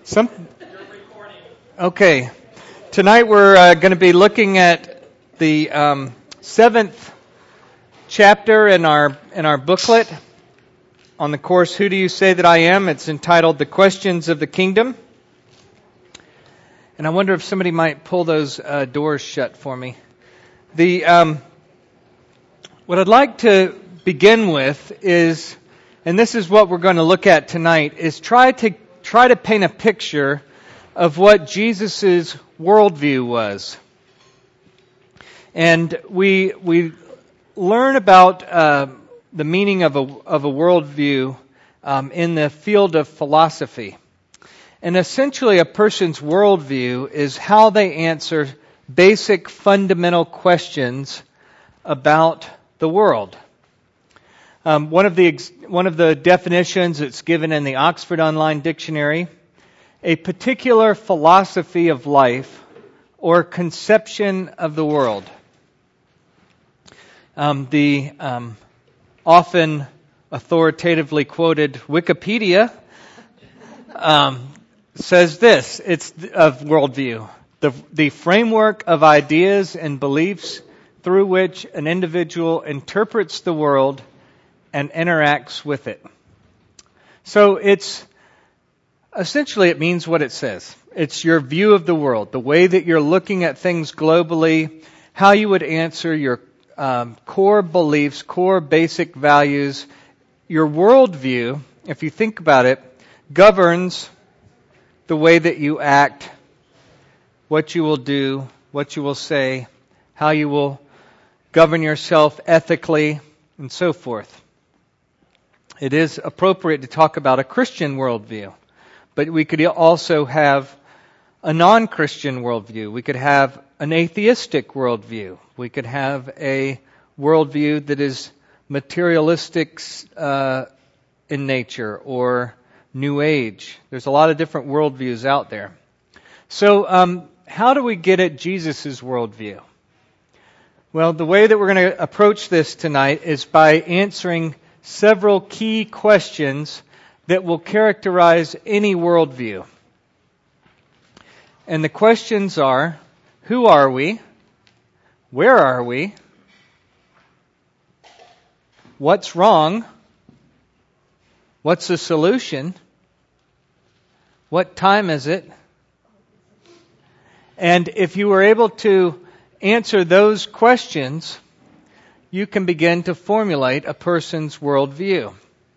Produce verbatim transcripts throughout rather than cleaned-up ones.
Some. Okay. Tonight we're uh, going to be looking at the um, seventh chapter in our in our booklet on the course "Who Do You Say That I Am?" It's entitled "The Questions of the Kingdom." And I wonder if somebody might pull those uh, doors shut for me. The um, what I'd like to begin with is, and this is what we're going to look at tonight, is try to try to paint a picture of what Jesus' worldview was. And we we learn about uh, the meaning of a of a worldview um, in the field of philosophy. And essentially, a person's worldview is how they answer basic fundamental questions about the world. Um, one of the one of the definitions that's given in the Oxford Online Dictionary: a particular philosophy of life or conception of the world. Um, the um, often authoritatively quoted Wikipedia um, says this: it's of worldview, the the framework of ideas and beliefs through which an individual interprets the world and interacts with it. So it's essentially, it means what it says. It's your view of the world, the way that you're looking at things globally, how you would answer your um, core beliefs, core basic values. Your worldview, if you think about it, governs the way that you act, what you will do, what you will say, how you will govern yourself ethically, and so forth. It is appropriate to talk about a Christian worldview. But we could also have a non-Christian worldview. We could have an atheistic worldview. We could have a worldview that is materialistic uh, in nature or New Age. There's a lot of different worldviews out there. So um, how do we get at Jesus' worldview? Well, the way that we're going to approach this tonight is by answering several key questions that will characterize any worldview. And the questions are: who are we? Where are we? What's wrong? What's the solution? What time is it? And if you were able to answer those questions, you can begin to formulate a person's worldview.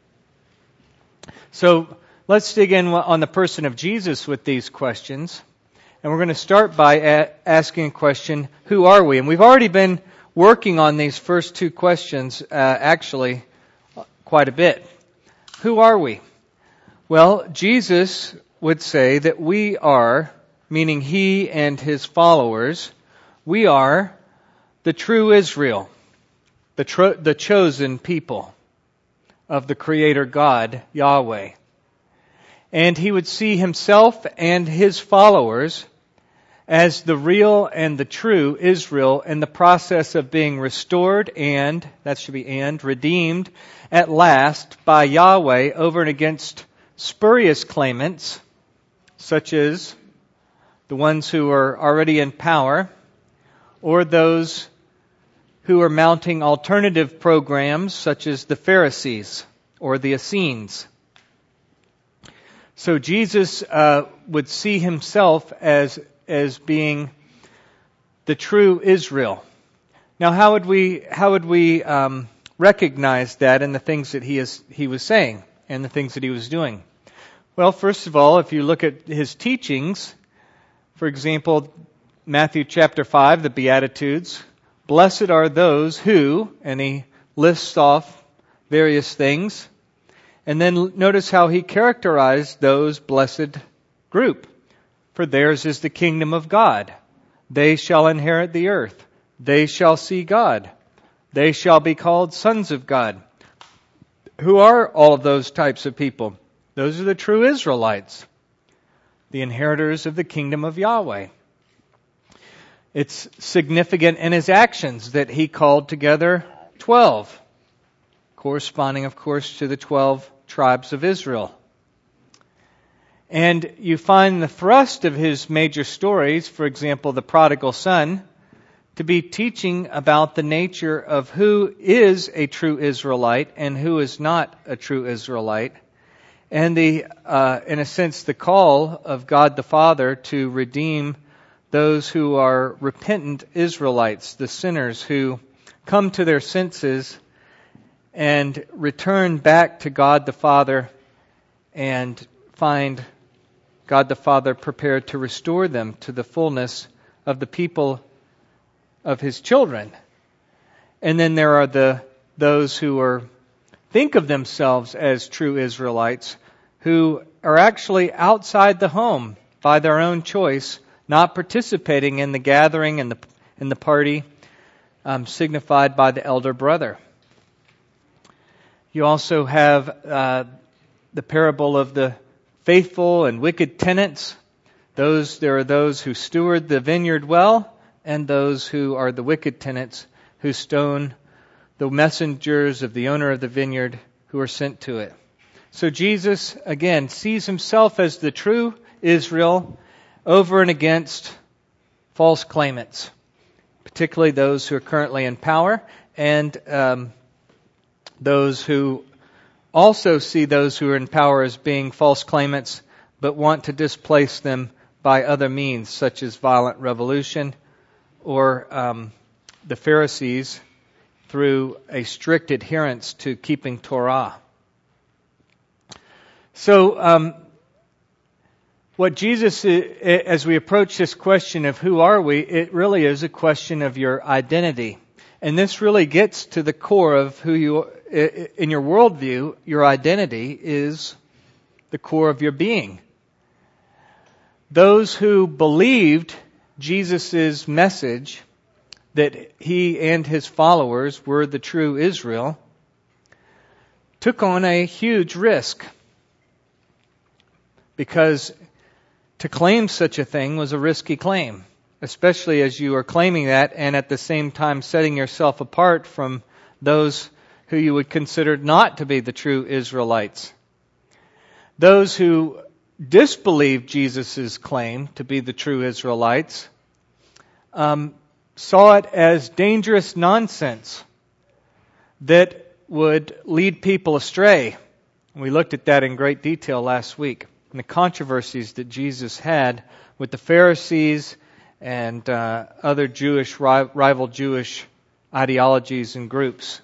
So let's dig in on the person of Jesus with these questions. And we're going to start by a- asking a question: who are we? And we've already been working on these first two questions, uh, actually, quite a bit. Who are we? Well, Jesus would say that we are, meaning He and His followers, we are the true Israel, the, tro- the chosen people of the Creator God, Yahweh. And He would see Himself and His followers as the real and the true Israel in the process of being restored and, that should be and, redeemed at last by Yahweh over and against spurious claimants, such as the ones who are already in power, or those who are mounting alternative programs, such as the Pharisees or the Essenes. So Jesus uh, would see Himself as as being the true Israel. Now, how would we how would we um, recognize that in the things that he is he was saying and the things that He was doing? Well, first of all, if you look at His teachings, for example, Matthew chapter five, the Beatitudes: blessed are those who, and He lists off various things. And then notice how He characterized those blessed group. For theirs is the kingdom of God. They shall inherit the earth. They shall see God. They shall be called sons of God. Who are all of those types of people? Those are the true Israelites, the inheritors of the kingdom of Yahweh. It's significant in His actions that He called together twelve, corresponding, of course, to the twelve tribes of Israel. And you find the thrust of his major stories, for example, the prodigal son, to be teaching about the nature of who is a true Israelite and who is not a true Israelite, and the, uh, in a sense, the call of God the Father to redeem those who are repentant Israelites, the sinners who come to their senses and return back to God the Father and find God the Father prepared to restore them to the fullness of the people of His children. And then there are the those who are think of themselves as true Israelites, who are actually outside the home by their own choice, not participating in the gathering and the in the party um, signified by the elder brother. You also have uh, the parable of the faithful and wicked tenants. Those there are those who steward the vineyard well, and those who are the wicked tenants who stone the messengers of the owner of the vineyard who are sent to it. So Jesus, again, sees himself as the true Israel over and against false claimants, particularly those who are currently in power, and um, those who also see those who are in power as being false claimants, but want to displace them by other means, such as violent revolution, or um, the Pharisees through a strict adherence to keeping Torah. So, um, what Jesus, as we approach this question of who are we, it really is a question of your identity. And this really gets to the core of who you, in your worldview, your identity is the core of your being. Those who believed Jesus' message that he and his followers were the true Israel took on a huge risk, because to claim such a thing was a risky claim, especially as you are claiming that and at the same time setting yourself apart from those who you would consider not to be the true Israelites. Those who disbelieved Jesus' claim to be the true Israelites um, saw it as dangerous nonsense that would lead people astray. We looked at that in great detail last week, and the controversies that Jesus had with the Pharisees and uh, other Jewish rival Jewish ideologies and groups.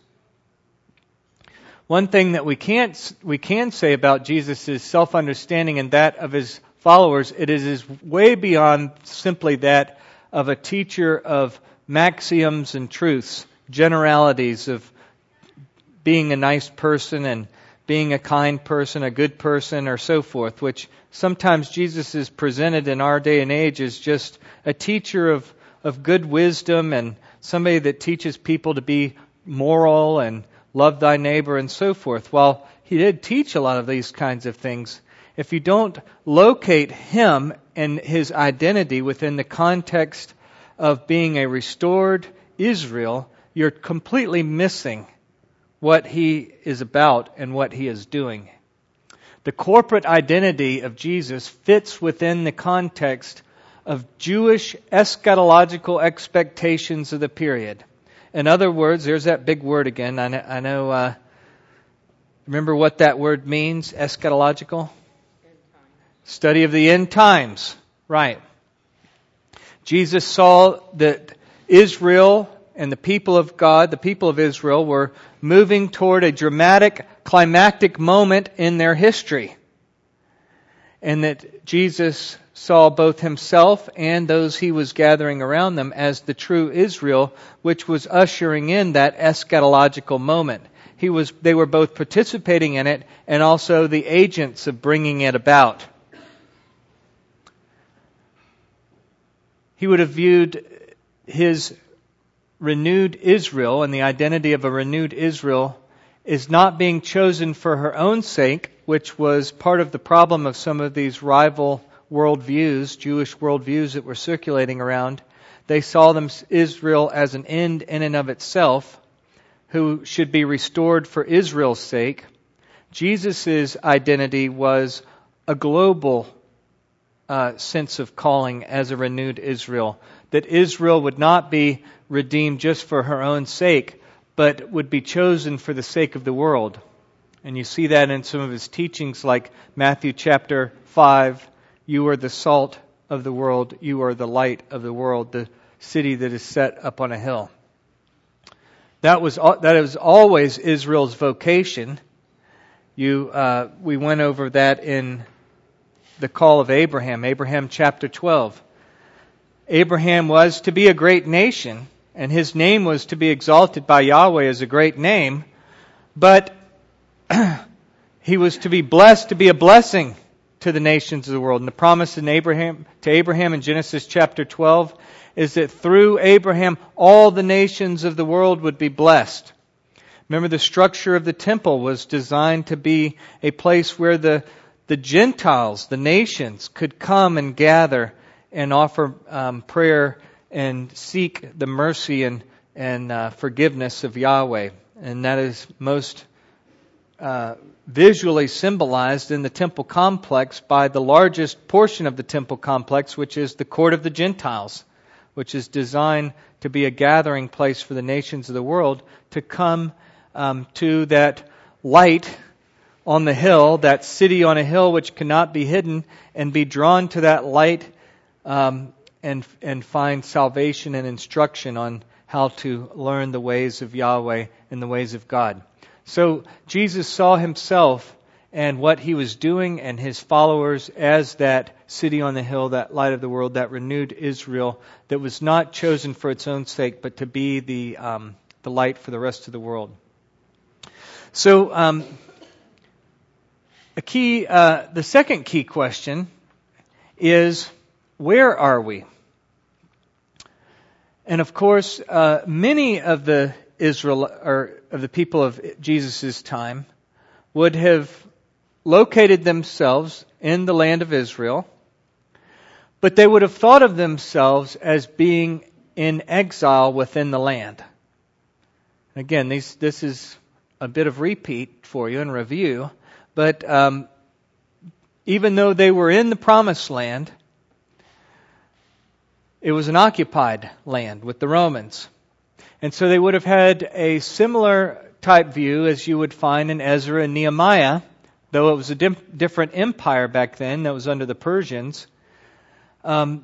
One thing that we can't we can say about Jesus' self-understanding and that of his followers, it is way beyond simply that of a teacher of maxioms and truths, generalities of being a nice person and being a kind person, a good person, or so forth, which sometimes Jesus is presented in our day and age as just a teacher of, of good wisdom and somebody that teaches people to be moral and love thy neighbor and so forth. While he did teach a lot of these kinds of things, if you don't locate him and his identity within the context of being a restored Israel, you're completely missing what he is about and what he is doing. The corporate identity of Jesus fits within the context of Jewish eschatological expectations of the period. In other words, there's that big word again. I know, I know uh, remember what that word means, eschatological? Study of the end times. Right. Jesus saw that Israel and the people of God, the people of Israel, were moving toward a dramatic, climactic moment in their history. And that Jesus saw both himself and those he was gathering around them as the true Israel, which was ushering in that eschatological moment. He was, they were both participating in it and also the agents of bringing it about. He would have viewed his renewed Israel and the identity of a renewed Israel is not being chosen for her own sake, which was part of the problem of some of these rival worldviews, Jewish worldviews that were circulating around. They saw them, Israel, as an end in and of itself, who should be restored for Israel's sake. Jesus' identity was a global uh, sense of calling as a renewed Israel. That Israel would not be redeemed just for her own sake, but would be chosen for the sake of the world. And you see that in some of his teachings like Matthew chapter five, you are the salt of the world, you are the light of the world, the city that is set up on a hill. That was that was always Israel's vocation. You, uh, we went over that in the call of Abraham, Abraham chapter twelve. Abraham was to be a great nation, and his name was to be exalted by Yahweh as a great name, but he was to be blessed to be a blessing to the nations of the world. And the promise in Abraham to Abraham in Genesis chapter twelve is that through Abraham all the nations of the world would be blessed. Remember, the structure of the temple was designed to be a place where the, the Gentiles, the nations, could come and gather and offer um, prayer and seek the mercy and, and uh, forgiveness of Yahweh. And that is most uh, visually symbolized in the temple complex by the largest portion of the temple complex, which is the court of the Gentiles, which is designed to be a gathering place for the nations of the world to come Um, to that light on the hill, that city on a hill which cannot be hidden, and be drawn to that light um, and and find salvation and instruction on how to learn the ways of Yahweh and the ways of God. So Jesus saw himself and what he was doing and his followers as that city on the hill, that light of the world, that renewed Israel that was not chosen for its own sake, but to be the um, the light for the rest of the world. So, um, a key, uh, the second key question is, where are we? And of course, uh, many of the Israel or of the people of Jesus' time would have located themselves in the land of Israel, but they would have thought of themselves as being in exile within the land. Again, these, this is a bit of repeat for you and review, but um, even though they were in the promised land, it was an occupied land with the Romans. And so they would have had a similar type view as you would find in Ezra and Nehemiah, though it was a dim- different empire back then that was under the Persians. Um,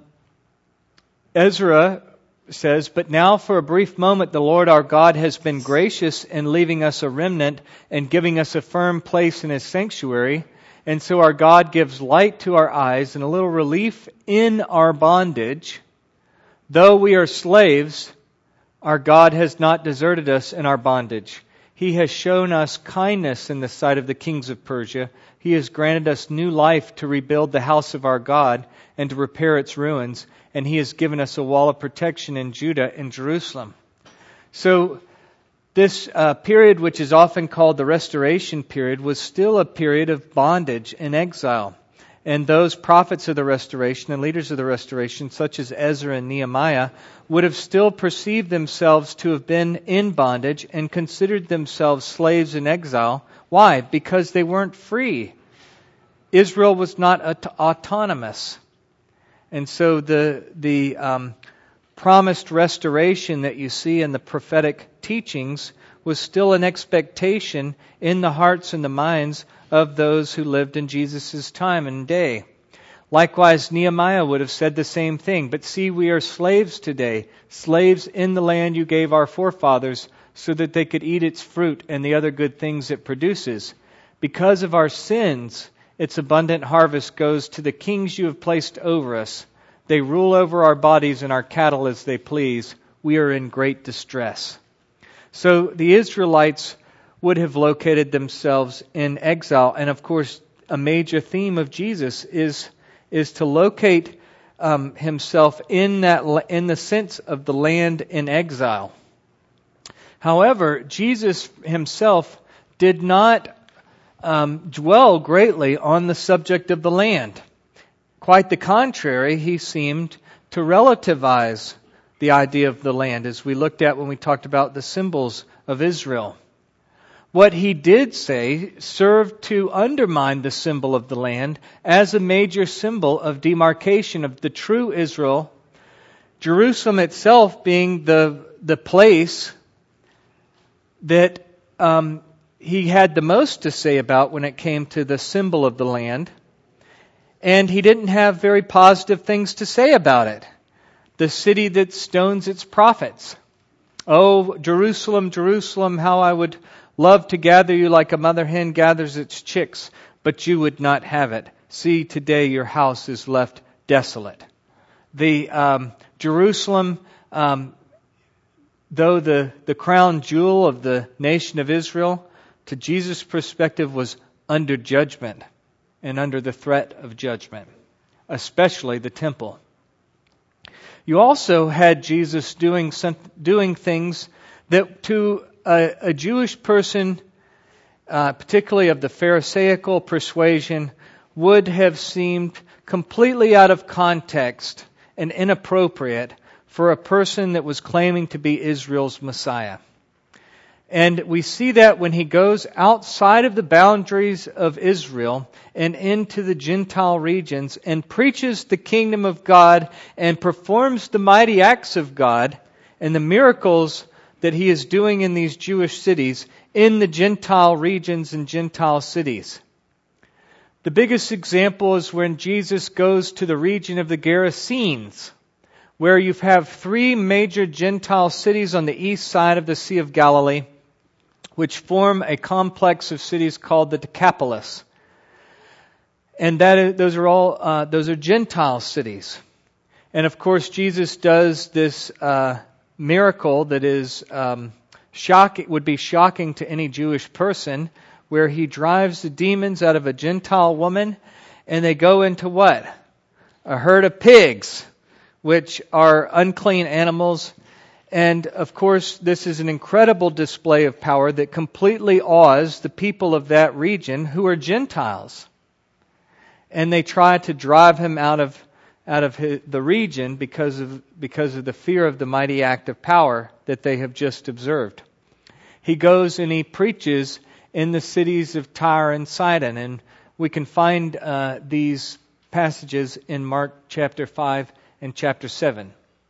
Ezra says, "But now for a brief moment the Lord our God has been gracious in leaving us a remnant and giving us a firm place in His sanctuary. And so our God gives light to our eyes and a little relief in our bondage. Though we are slaves, our God has not deserted us in our bondage. He has shown us kindness in the sight of the kings of Persia. He has granted us new life to rebuild the house of our God and to repair its ruins. And He has given us a wall of protection in Judah and Jerusalem." So this uh, period, which is often called the Restoration period, was still a period of bondage and exile. And those prophets of the Restoration and leaders of the Restoration, such as Ezra and Nehemiah, would have still perceived themselves to have been in bondage and considered themselves slaves in exile. Why? Because they weren't free. Israel was not aut- autonomous. And so the the um, promised restoration that you see in the prophetic teachings was still an expectation in the hearts and the minds of those who lived in Jesus' time and day. Likewise, Nehemiah would have said the same thing. "But see, we are slaves today, slaves in the land you gave our forefathers, so that they could eat its fruit and the other good things it produces. Because of our sins, its abundant harvest goes to the kings you have placed over us. They rule over our bodies and our cattle as they please. We are in great distress." So the Israelites would have located themselves in exile. And of course, a major theme of Jesus is, is to locate um, himself in that in the sense of the land in exile. However, Jesus himself did not um, dwell greatly on the subject of the land. Quite the contrary, he seemed to relativize the idea of the land, as we looked at when we talked about the symbols of Israel. what he did say served to undermine the symbol of the land as a major symbol of demarcation of the true Israel, Jerusalem itself being the, the place that um, he had the most to say about when it came to the symbol of the land. And he didn't have very positive things to say about it. The city that stones its prophets. Oh, Jerusalem, Jerusalem, how I would love to gather you like a mother hen gathers its chicks, but you would not have it. See, today your house is left desolate. The um, Jerusalem, um, though the, the crown jewel of the nation of Israel, to Jesus' perspective was under judgment and under the threat of judgment, especially the temple. You also had Jesus doing some, doing things that to a, a Jewish person, uh, particularly of the Pharisaical persuasion, would have seemed completely out of context and inappropriate for a person that was claiming to be Israel's Messiah. And we see that when he goes outside of the boundaries of Israel and into the Gentile regions and preaches the kingdom of God and performs the mighty acts of God and the miracles that he is doing in these Jewish cities in the Gentile regions and Gentile cities. The biggest example is when Jesus goes to the region of the Gerasenes, where you have three major Gentile cities on the east side of the Sea of Galilee, which form a complex of cities called the Decapolis. And that those are all uh, those are Gentile cities. And of course, Jesus does this uh, miracle that is um, shocking, would be shocking to any Jewish person, where he drives the demons out of a Gentile woman, and they go into what? A herd of pigs, which are unclean animals. And of course, this is an incredible display of power that completely awes the people of that region who are Gentiles. And they try to drive him out of out of his, the region because of because of the fear of the mighty act of power that they have just observed. He goes and he preaches in the cities of Tyre and Sidon, and we can find uh, these passages in Mark chapter five and chapter seven.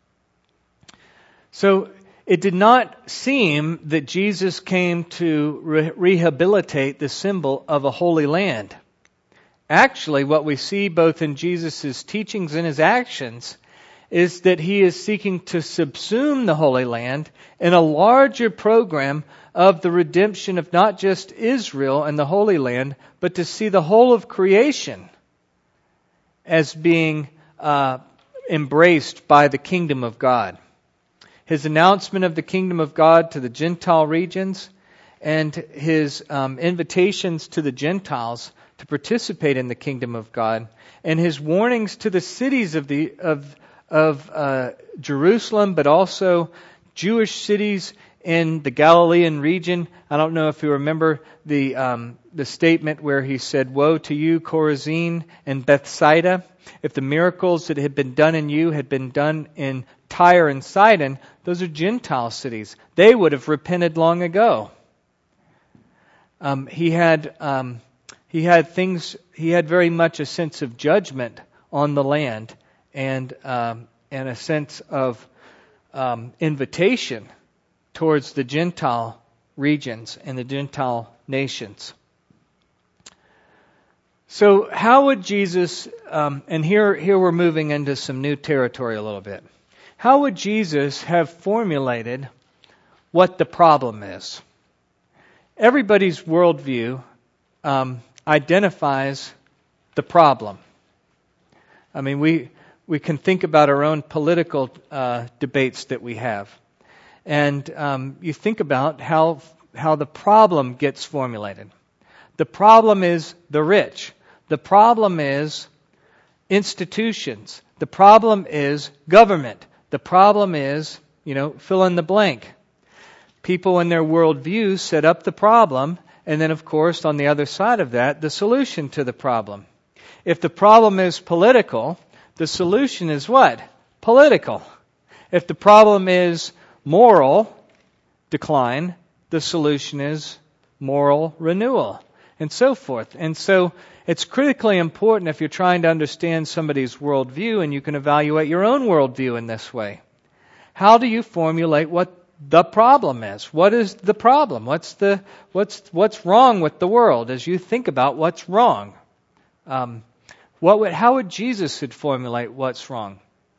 So it did not seem that Jesus came to re- rehabilitate the symbol of a holy land. Actually, what we see both in Jesus' teachings and his actions is that he is seeking to subsume the Holy Land in a larger program of the redemption of not just Israel and the Holy Land, but to see the whole of creation as being uh, embraced by the kingdom of God. His announcement of the kingdom of God to the Gentile regions and his um, invitations to the Gentiles to participate in the kingdom of God, and his warnings to the cities of the of of uh, Jerusalem, but also Jewish cities in the Galilean region. I don't know if you remember the um, the statement where he said, "Woe to you, Chorazin and Bethsaida! If the miracles that had been done in you had been done in Tyre and Sidon," those are Gentile cities, "they would have repented long ago." Um, he had um, he had things. He had very much a sense of judgment on the land, and um, and a sense of um, invitation towards the Gentile regions and the Gentile nations. So how would Jesus, um, and here, here we're moving into some new territory a little bit. How would Jesus have formulated what the problem is? Everybody's worldview um, identifies the problem. I mean, we we can think about our own political uh, debates that we have. And um, you think about how how the problem gets formulated. The problem is the rich. The problem is institutions. The problem is government. The problem is, you know, fill in the blank. People in their worldview set up the problem, and then, of course, on the other side of that, the solution to the problem. If the problem is political, the solution is what? Political. If the problem is moral decline, the solution is moral renewal, and so forth. And so it's critically important if you're trying to understand somebody's worldview, and you can evaluate your own worldview in this way. How do you formulate what the problem is? What is the problem? What's the what's what's wrong with the world as you think about what's wrong? Um, what would, how would Jesus should formulate what's wrong?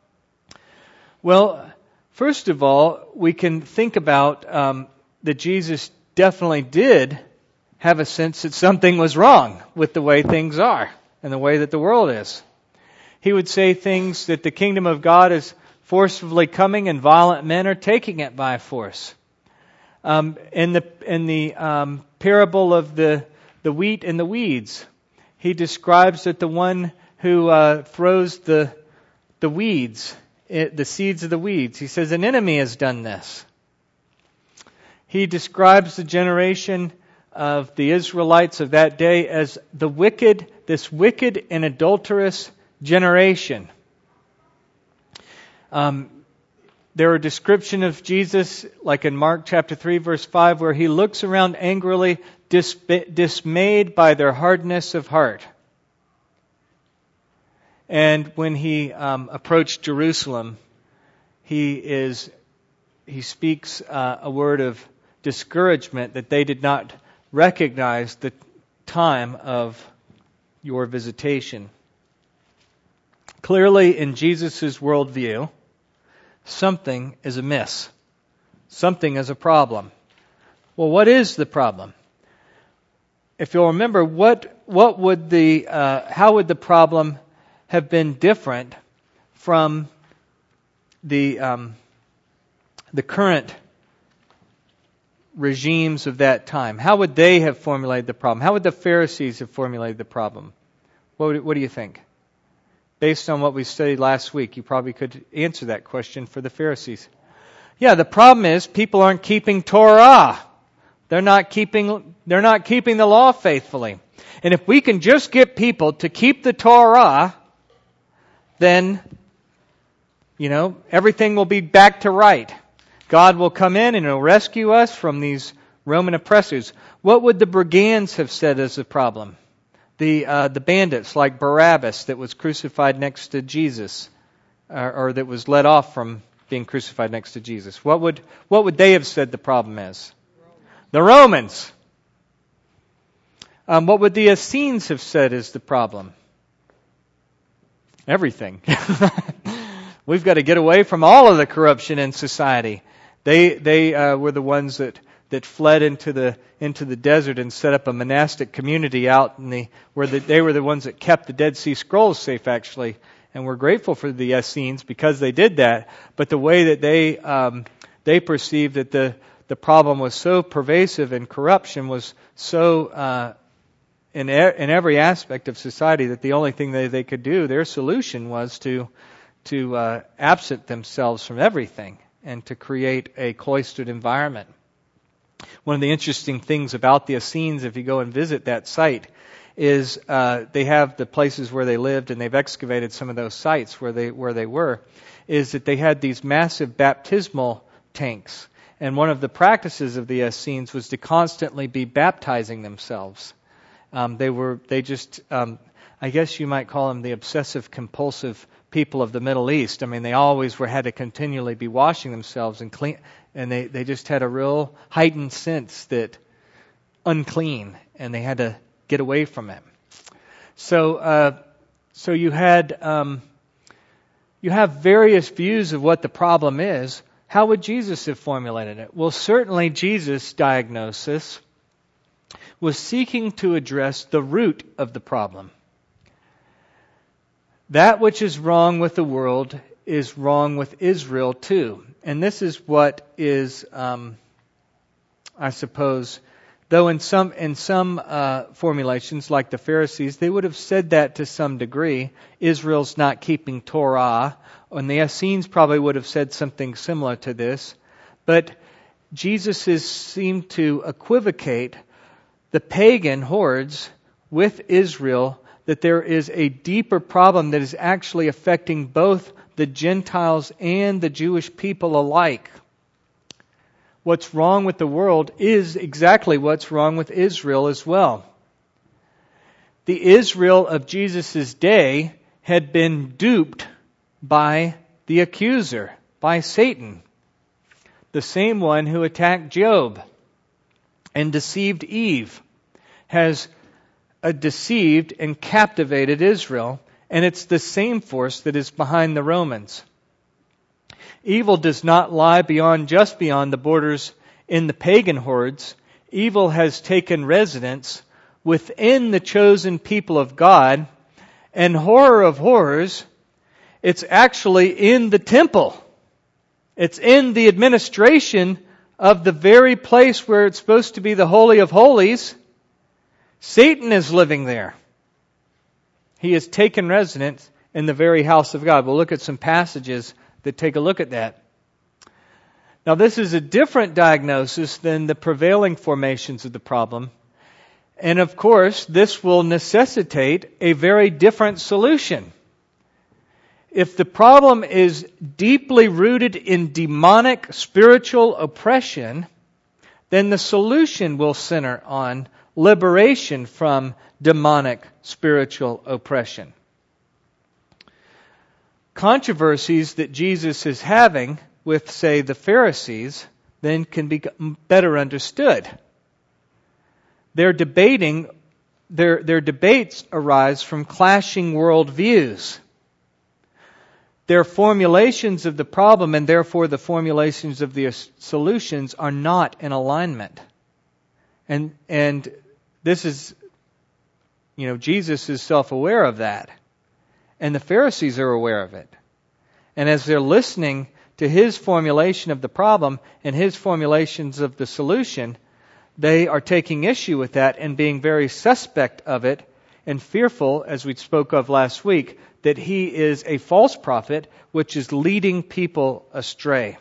Well, first of all, we can think about um, that Jesus definitely did have a sense that something was wrong with the way things are and the way that the world is. He would say things that the kingdom of God is forcibly coming and violent men are taking it by force. Um, in the in the um, parable of the, the wheat and the weeds, he describes that the one who uh, throws the the weeds, it, the seeds of the weeds, he says an enemy has done this. He describes the generation of the Israelites of that day as the wicked, this wicked and adulterous generation. Um, there are descriptions of Jesus, like in Mark chapter three, verse five, where he looks around angrily, dis- dismayed by their hardness of heart. And when he um, approached Jerusalem, he is he speaks uh, a word of discouragement that they did not recognize the time of your visitation. Clearly, in Jesus' worldview, something is amiss. Something is a problem. Well, what is the problem? If you'll remember, what what would the uh, how would the problem have been different from the um, the current regimes of that time? How would they have formulated the problem? How would the Pharisees have formulated the problem? What would, what do you think? Based on what we studied last week, you probably could answer that question for the Pharisees. Yeah, the problem is people aren't keeping Torah. They're not keeping they're not keeping the law faithfully. And if we can just get people to keep the Torah, then, you know, everything will be back to right. God will come in and He'll rescue us from these Roman oppressors. What would the brigands have said as a problem? The uh, the bandits like Barabbas that was crucified next to Jesus, or, or that was let off from being crucified next to Jesus. What would what would they have said the problem is? The Romans. Um, what would the Essenes have said is the problem? Everything. We've got to get away from all of the corruption in society. They they uh, were the ones that, that fled into the into the desert and set up a monastic community out in the where the, they were the ones that kept the Dead Sea Scrolls safe, actually. And we're grateful for the Essenes because they did that. But the way that they um, they perceived that the the problem was so pervasive and corruption was so uh, in e- in every aspect of society that the only thing they, they could do, their solution was to to uh, absent themselves from everything and to create a cloistered environment. One of the interesting things about the Essenes, if you go and visit that site, is uh, they have the places where they lived, and they've excavated some of those sites where they where they were, is that they had these massive baptismal tanks. And one of the practices of the Essenes was to constantly be baptizing themselves. Um, they were they just um, I guess you might call them the obsessive compulsive people of the Middle East. I mean, they always were had to continually be washing themselves and clean, and they, they just had a real heightened sense that unclean, and they had to get away from it. So, uh, so you had um, you have various views of what the problem is. How would Jesus have formulated it? Well, certainly Jesus' diagnosis was seeking to address the root of the problem. That which is wrong with the world is wrong with Israel too. And this is what is, um, I suppose, though in some in some uh, formulations, like the Pharisees, they would have said that to some degree. Israel's not keeping Torah, and the Essenes probably would have said something similar to this. But Jesus is seemed to equivocate the pagan hordes with Israel, that there is a deeper problem that is actually affecting both the Gentiles and the Jewish people alike. what's wrong with the world is exactly what's wrong with Israel as well. The Israel of Jesus' day had been duped by the accuser, by Satan, the same one who attacked Job and deceived Eve, has uh, deceived and captivated Israel, and it's the same force that is behind the Romans. Evil does not lie beyond, just beyond the borders in the pagan hordes. Evil has taken residence within the chosen people of God, and horror of horrors, it's actually in the temple. It's in the administration of the very place where it's supposed to be the Holy of Holies. Satan is living there. He has taken residence in the very house of God. We'll look at some passages that take a look at that. Now, this is a different diagnosis than the prevailing formations of the problem. And of course, this will necessitate a very different solution. If the problem is deeply rooted in demonic spiritual oppression, then the solution will center on liberation from demonic spiritual oppression. Controversies that Jesus is having with, say, the Pharisees then can be better understood. Their debating, their, their debates arise from clashing worldviews. Their formulations of the problem, and therefore the formulations of the solutions, are not in alignment. And and this is, you know, Jesus is self-aware of that. And the Pharisees are aware of it. And as they're listening to his formulation of the problem and his formulations of the solution, they are taking issue with that and being very suspect of it and fearful, as we spoke of last week, that he is a false prophet which is leading people astray.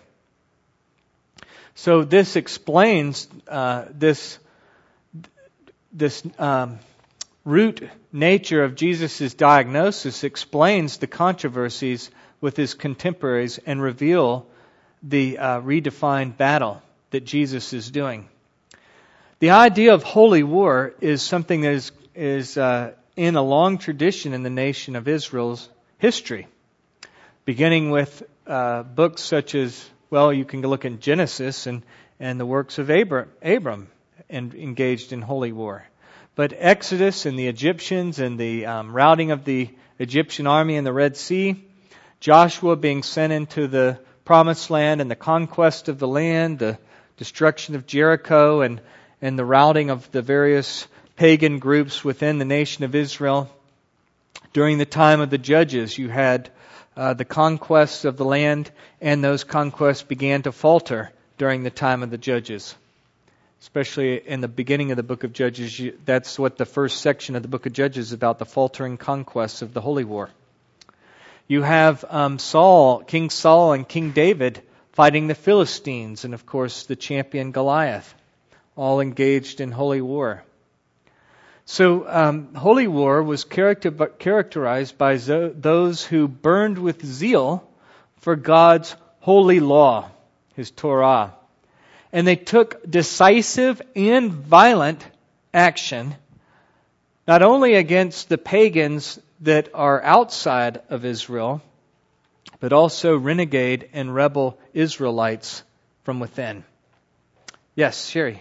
So this explains uh, this this um, root nature of Jesus' diagnosis explains the controversies with his contemporaries and reveal the uh, redefined battle that Jesus is doing. The idea of holy war is something that is, is uh, in a long tradition in the nation of Israel's history, beginning with uh, books such as, well, you can look in Genesis and, and the works of Abram, Abram and engaged in holy war. But Exodus and the Egyptians and the um, routing of the Egyptian army in the Red Sea, Joshua being sent into the Promised Land and the conquest of the land, the destruction of Jericho, and and the routing of the various pagan groups within the nation of Israel. During the time of the Judges, you had uh, the conquests of the land, and those conquests began to falter during the time of the Judges. Especially in the beginning of the book of Judges, you, that's what the first section of the book of Judges is about, the faltering conquests of the Holy War. You have um, Saul, King Saul and King David fighting the Philistines, and of course the champion Goliath, all engaged in holy war. So um, holy war was character, characterized by zo- those who burned with zeal for God's holy law, His Torah. And they took decisive and violent action, not only against the pagans that are outside of Israel, but also renegade and rebel Israelites from within. Yes, Sherry.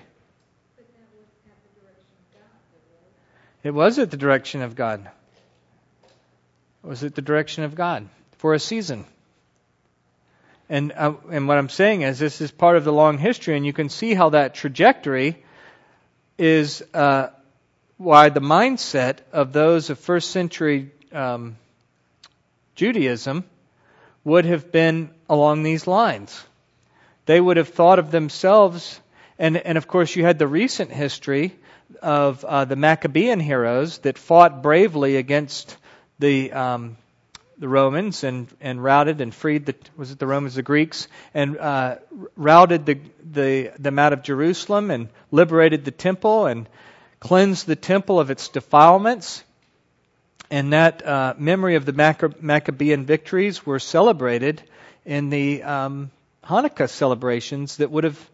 It was at the direction of God. It was at the direction of God for a season. And uh, and what I'm saying is this is part of the long history, and you can see how that trajectory is uh, why the mindset of those of first century um, Judaism would have been along these lines. They would have thought of themselves, and, and of course you had the recent history of uh, the Maccabean heroes that fought bravely against the um, the Romans and, and routed and freed the was it the Romans the Greeks and uh, routed the the them out of Jerusalem and liberated the temple and cleansed the temple of its defilements. And that uh, memory of the Macca- Maccabean victories were celebrated in the um, Hanukkah celebrations that would have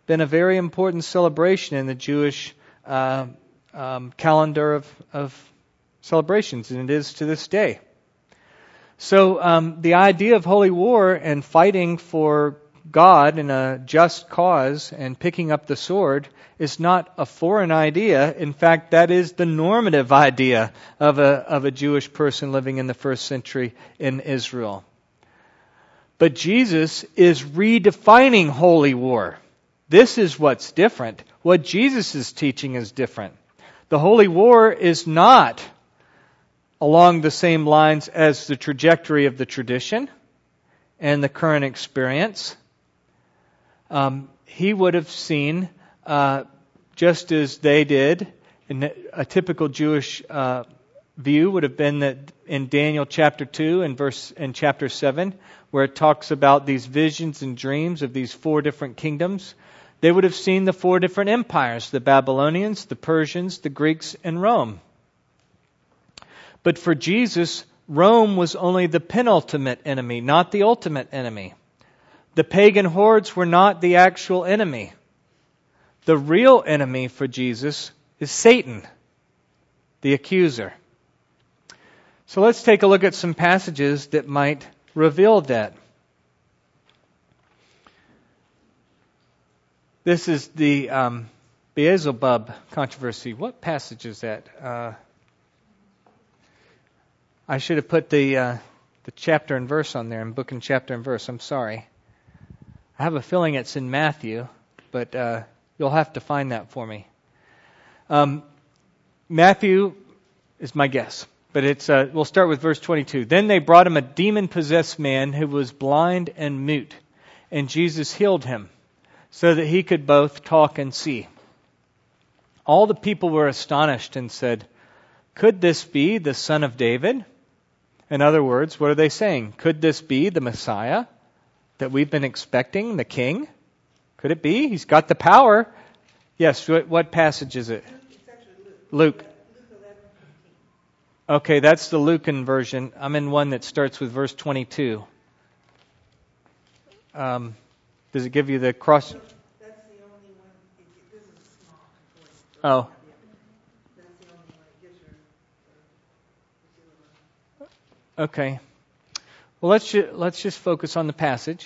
been a very important celebration in the Jewish uh, um, calendar of, of celebrations, and it is to this day. So um, the idea of holy war and fighting for God in a just cause and picking up the sword is not a foreign idea. In fact, that is the normative idea of a of a Jewish person living in the first century in Israel. But Jesus is redefining holy war. This is what's different. What Jesus is teaching is different. The holy war is not along the same lines as the trajectory of the tradition and the current experience. Um, he would have seen, uh, just as they did, in a typical Jewish uh, view would have been that in Daniel chapter two and verse in chapter seven, where it talks about these visions and dreams of these four different kingdoms, they would have seen the four different empires: the Babylonians, the Persians, the Greeks, and Rome. But for Jesus, Rome was only the penultimate enemy, not the ultimate enemy. The pagan hordes were not the actual enemy. The real enemy for Jesus is Satan, the accuser. So let's take a look at some passages that might reveal that. This is the um, Beelzebub controversy. What passage is that? Uh, I should have put the uh, the chapter and verse on there, and book and chapter and verse. I'm sorry. I have a feeling it's in Matthew, but uh, you'll have to find that for me. Um, Matthew is my guess, but it's. Uh, we'll start with verse twenty-two. Then they brought him a demon-possessed man who was blind and mute, and Jesus healed him, so that he could both talk and see. All the people were astonished and said, "Could this be the Son of David?" In other words, what are they saying? Could this be the Messiah that we've been expecting, the King? Could it be? He's got the power. Yes, what, what passage is it? Luke. Okay, that's the Lucan version. I'm in one that starts with verse twenty-two. Um, does it give you the cross? That's the only one. This is small. Oh. That's the only one. It gives your. Okay. Well, let's ju- let's just focus on the passage.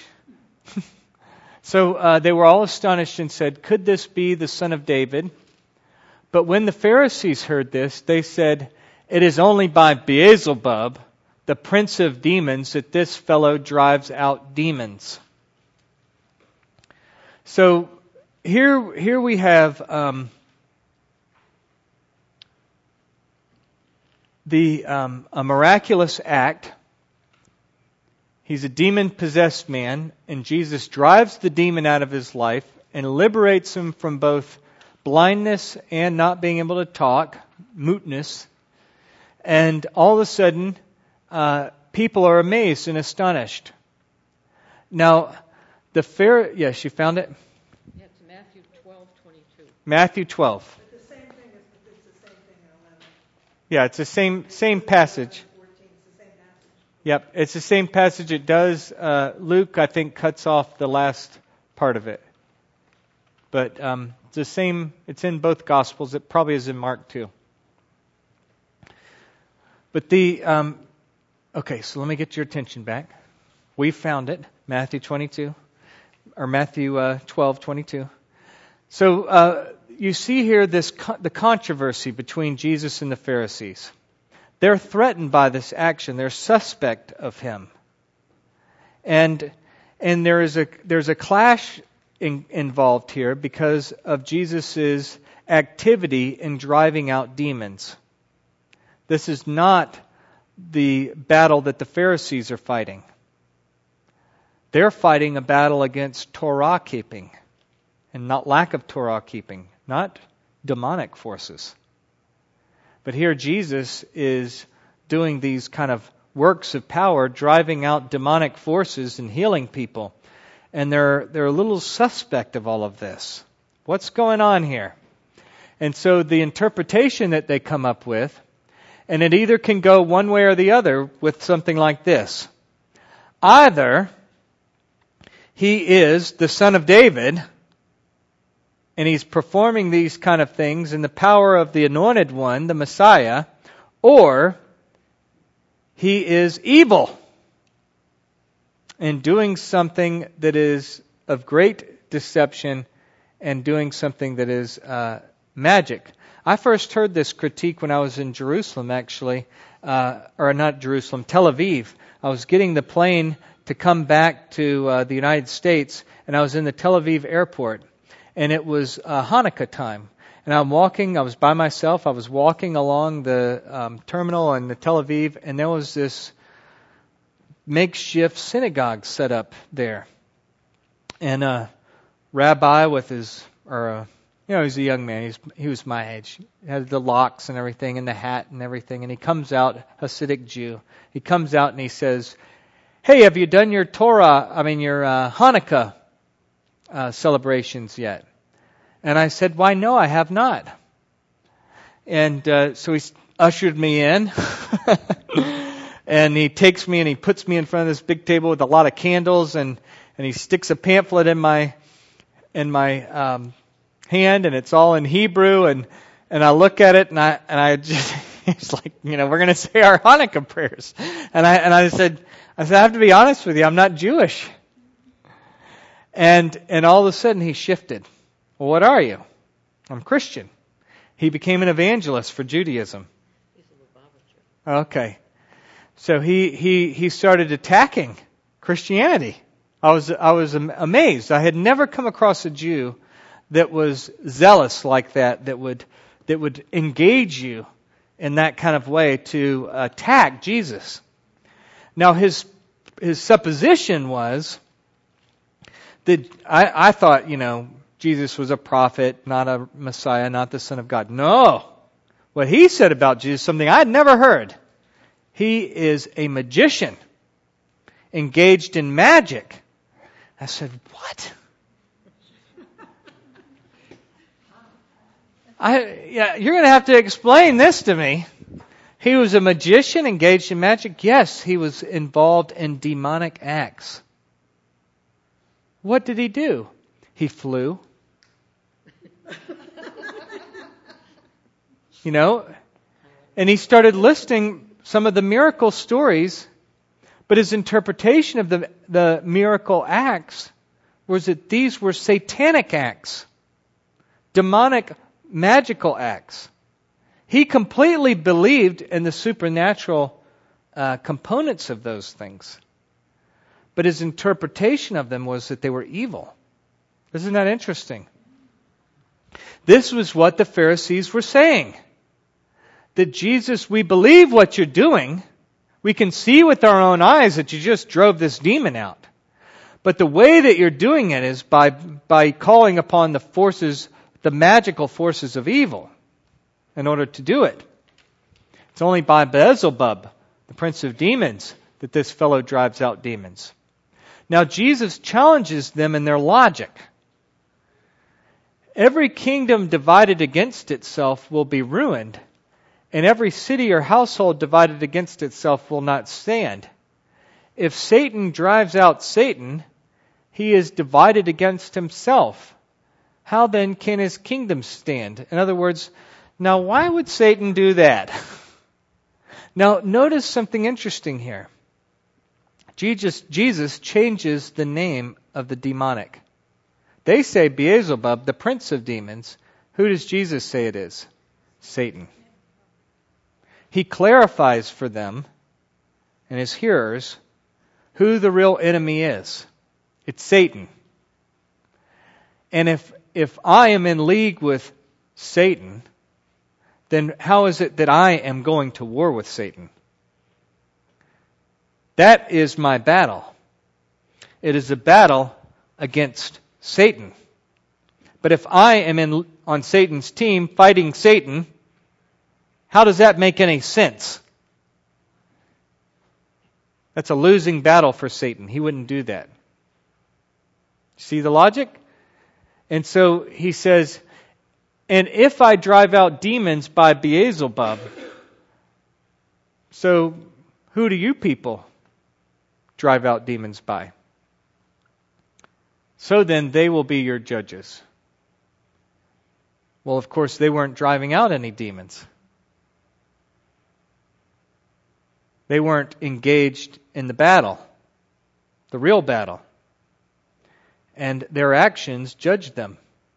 So uh, they were all astonished and said, "Could this be the Son of David?" But when the Pharisees heard this, they said, "It is only by Beelzebub, the prince of demons, that this fellow drives out demons." So here, here we have um, the um, a miraculous act. He's a demon-possessed man, and Jesus drives the demon out of his life and liberates him from both blindness and not being able to talk, muteness. And all of a sudden, uh, people are amazed and astonished. Now, the Pharaoh, yes, you found it? Yeah, it's Matthew twelve twenty-two. Matthew twelve. But the same thing is it's the same thing in eleven. Yeah, it's the same same passage. fourteen, it's the same passage. Yep, it's the same passage. It does. Uh, Luke, I think, cuts off the last part of it. But um, it's the same. It's in both Gospels. It probably is in Mark too. But the um, okay, so let me get your attention back. We found it, Matthew twenty-two, or Matthew uh, twelve twenty-two. So uh, you see here this co- the controversy between Jesus and the Pharisees. They're threatened by this action. They're suspect of him, and and there is a there's a clash in, involved here because of Jesus's activity in driving out demons. This is not the battle that the Pharisees are fighting. They're fighting a battle against Torah keeping and not lack of Torah keeping, not demonic forces. But here Jesus is doing these kind of works of power, driving out demonic forces and healing people. And they're they're a little suspect of all of this. What's going on here? And so the interpretation that they come up with, and it either can go one way or the other with something like this. Either he is the Son of David, and he's performing these kind of things in the power of the Anointed One, the Messiah, or he is evil and doing something that is of great deception and doing something that is uh, magic. I first heard this critique when I was in Jerusalem, actually, uh, or not Jerusalem, Tel Aviv. I was getting the plane to come back to uh, the United States, and I was in the Tel Aviv airport, and it was uh, Hanukkah time. And I'm walking, I was by myself, I was walking along the um, terminal in the Tel Aviv, and there was this makeshift synagogue set up there. And a rabbi with his, or a, you know, he's a young man, he's, he was my age. He had the locks and everything, and the hat and everything, and he comes out, Hasidic Jew. He comes out and he says, "Hey, have you done your Torah, I mean your uh, Hanukkah uh, celebrations yet?" And I said, "Why, no, I have not." And uh, so he ushered me in, and he takes me and he puts me in front of this big table with a lot of candles, and, and he sticks a pamphlet in my in my um, hand, and it's all in Hebrew, and and I look at it, and I and I just he's like, you know, we're going to say our Hanukkah prayers, and I and I said. I said, "I have to be honest with you, I'm not Jewish." And and all of a sudden he shifted. "Well, what are you?" "I'm Christian." He became an evangelist for Judaism. He's a Lubavitcher. Okay. So he, he, he started attacking Christianity. I was I was amazed. I had never come across a Jew that was zealous like that, that would that would engage you in that kind of way to attack Jesus. Now, his his supposition was that I, I thought, you know, Jesus was a prophet, not a Messiah, not the Son of God. No. What he said about Jesus, something I had never heard. He is a magician, engaged in magic. I said, "What?" I yeah, you're going to have to explain this to me. He was a magician engaged in magic. Yes, he was involved in demonic acts. What did he do? He flew. You know, and he started listing some of the miracle stories, but his interpretation of the, the miracle acts was that these were satanic acts, demonic, magical acts. He completely believed in the supernatural uh, components of those things. But his interpretation of them was that they were evil. Isn't that interesting? This was what the Pharisees were saying. That Jesus, we believe what you're doing. We can see with our own eyes that you just drove this demon out. But the way that you're doing it is by, by calling upon the forces, the magical forces of evil, in order to do it. It's only by Beelzebub, the prince of demons, that this fellow drives out demons. Now Jesus challenges them in their logic. Every kingdom divided against itself will be ruined, and every city or household divided against itself will not stand. If Satan drives out Satan, he is divided against himself. How then can his kingdom stand? In other words, now why would Satan do that? Now notice something interesting here. Jesus, Jesus changes the name of the demonic. They say Beelzebub, the prince of demons. Who does Jesus say it is? Satan. He clarifies for them and his hearers who the real enemy is. It's Satan. And if if I am in league with Satan, then how is it that I am going to war with Satan? That is my battle. It is a battle against Satan. But if I am in on Satan's team fighting Satan, how does that make any sense? That's a losing battle for Satan. He wouldn't do that. See the logic? And so he says, and if I drive out demons by Beelzebub, so who do you people drive out demons by? So then they will be your judges. Well, of course, they weren't driving out any demons. They weren't engaged in the battle, the real battle. And their actions judged them.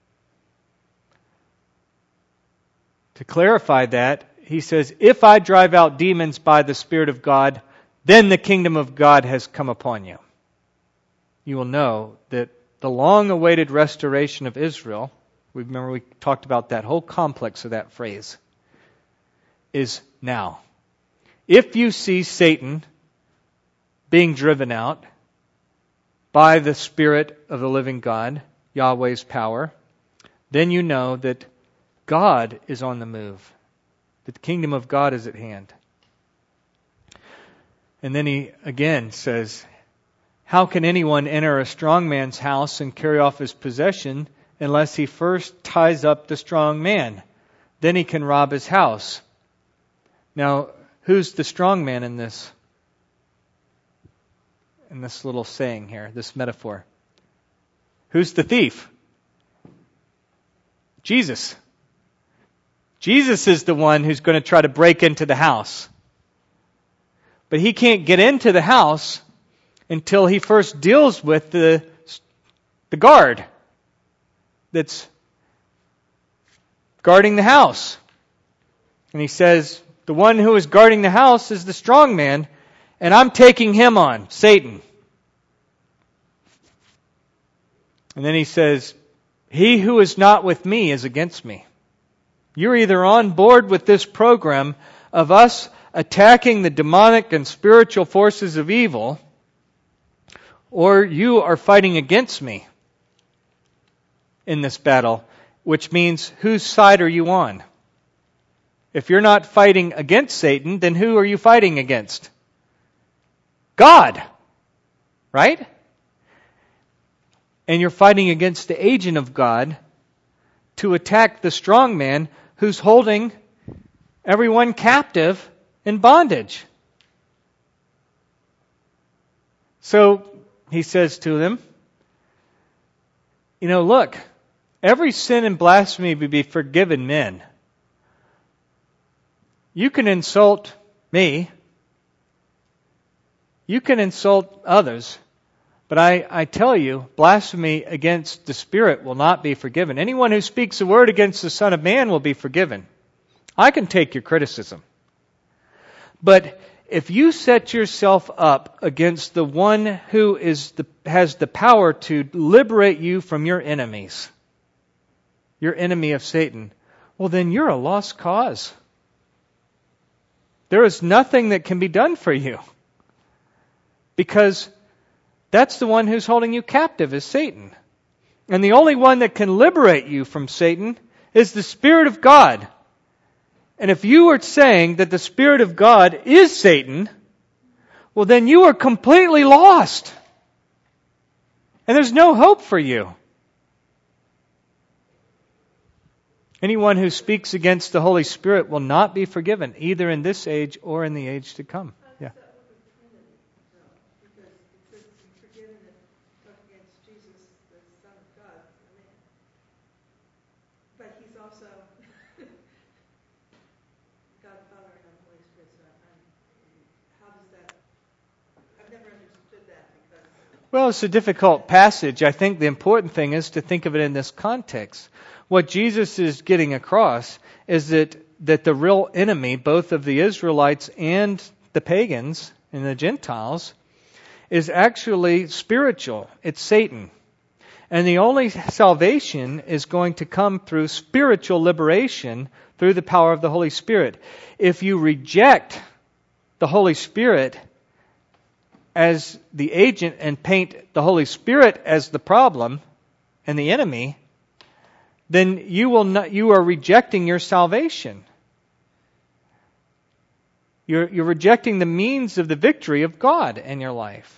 To clarify that, he says, if I drive out demons by the Spirit of God, then the kingdom of God has come upon you. You will know that the long-awaited restoration of Israel, we remember we talked about that whole complex of that phrase, is now. If you see Satan being driven out by the Spirit of the living God, Yahweh's power, then you know that God is on the move. The kingdom of God is at hand. And then he again says, how can anyone enter a strong man's house and carry off his possession unless he first ties up the strong man? Then he can rob his house. Now, who's the strong man in this? In this little saying here, this metaphor? Who's the thief? Jesus. Jesus is the one who's going to try to break into the house. But he can't get into the house until he first deals with the, the guard that's guarding the house. And he says, the one who is guarding the house is the strong man, and I'm taking him on, Satan. And then he says, he who is not with me is against me. You're either on board with this program of us attacking the demonic and spiritual forces of evil, or you are fighting against me in this battle, which means whose side are you on? If you're not fighting against Satan, then who are you fighting against? God, right? And you're fighting against the agent of God to attack the strong man who's holding everyone captive in bondage. So he says to them, you know, look, every sin and blasphemy will be forgiven men. You can insult me. You can insult others. But I, I tell you, blasphemy against the Spirit will not be forgiven. Anyone who speaks a word against the Son of Man will be forgiven. I can take your criticism. But if you set yourself up against the one who is the, has the power to liberate you from your enemies, your enemy of Satan, well then you're a lost cause. There is nothing that can be done for you. Because that's the one who's holding you captive is Satan. And the only one that can liberate you from Satan is the Spirit of God. And if you are saying that the Spirit of God is Satan, well then you are completely lost. And there's no hope for you. Anyone who speaks against the Holy Spirit will not be forgiven, either in this age or in the age to come. Yeah. Well, it's a difficult passage. I think the important thing is to think of it in this context. What Jesus is getting across is that, that the real enemy, both of the Israelites and the pagans and the Gentiles, is actually spiritual. It's Satan. And the only salvation is going to come through spiritual liberation through the power of the Holy Spirit. If you reject the Holy Spirit as the agent and paint the Holy Spirit as the problem and the enemy, then you will not, you are rejecting your salvation. You're, you're rejecting the means of the victory of God in your life.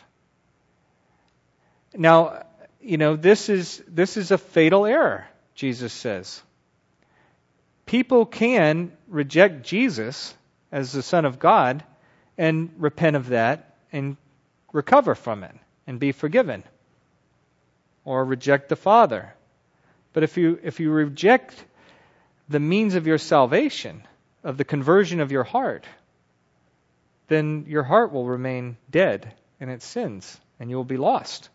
Now, you know, this is this is a fatal error, Jesus says. People can reject Jesus as the Son of God and repent of that and recover from it and be forgiven. Or reject the Father. But if you if you reject the means of your salvation, of the conversion of your heart, then your heart will remain dead in its sins, and you will be lost.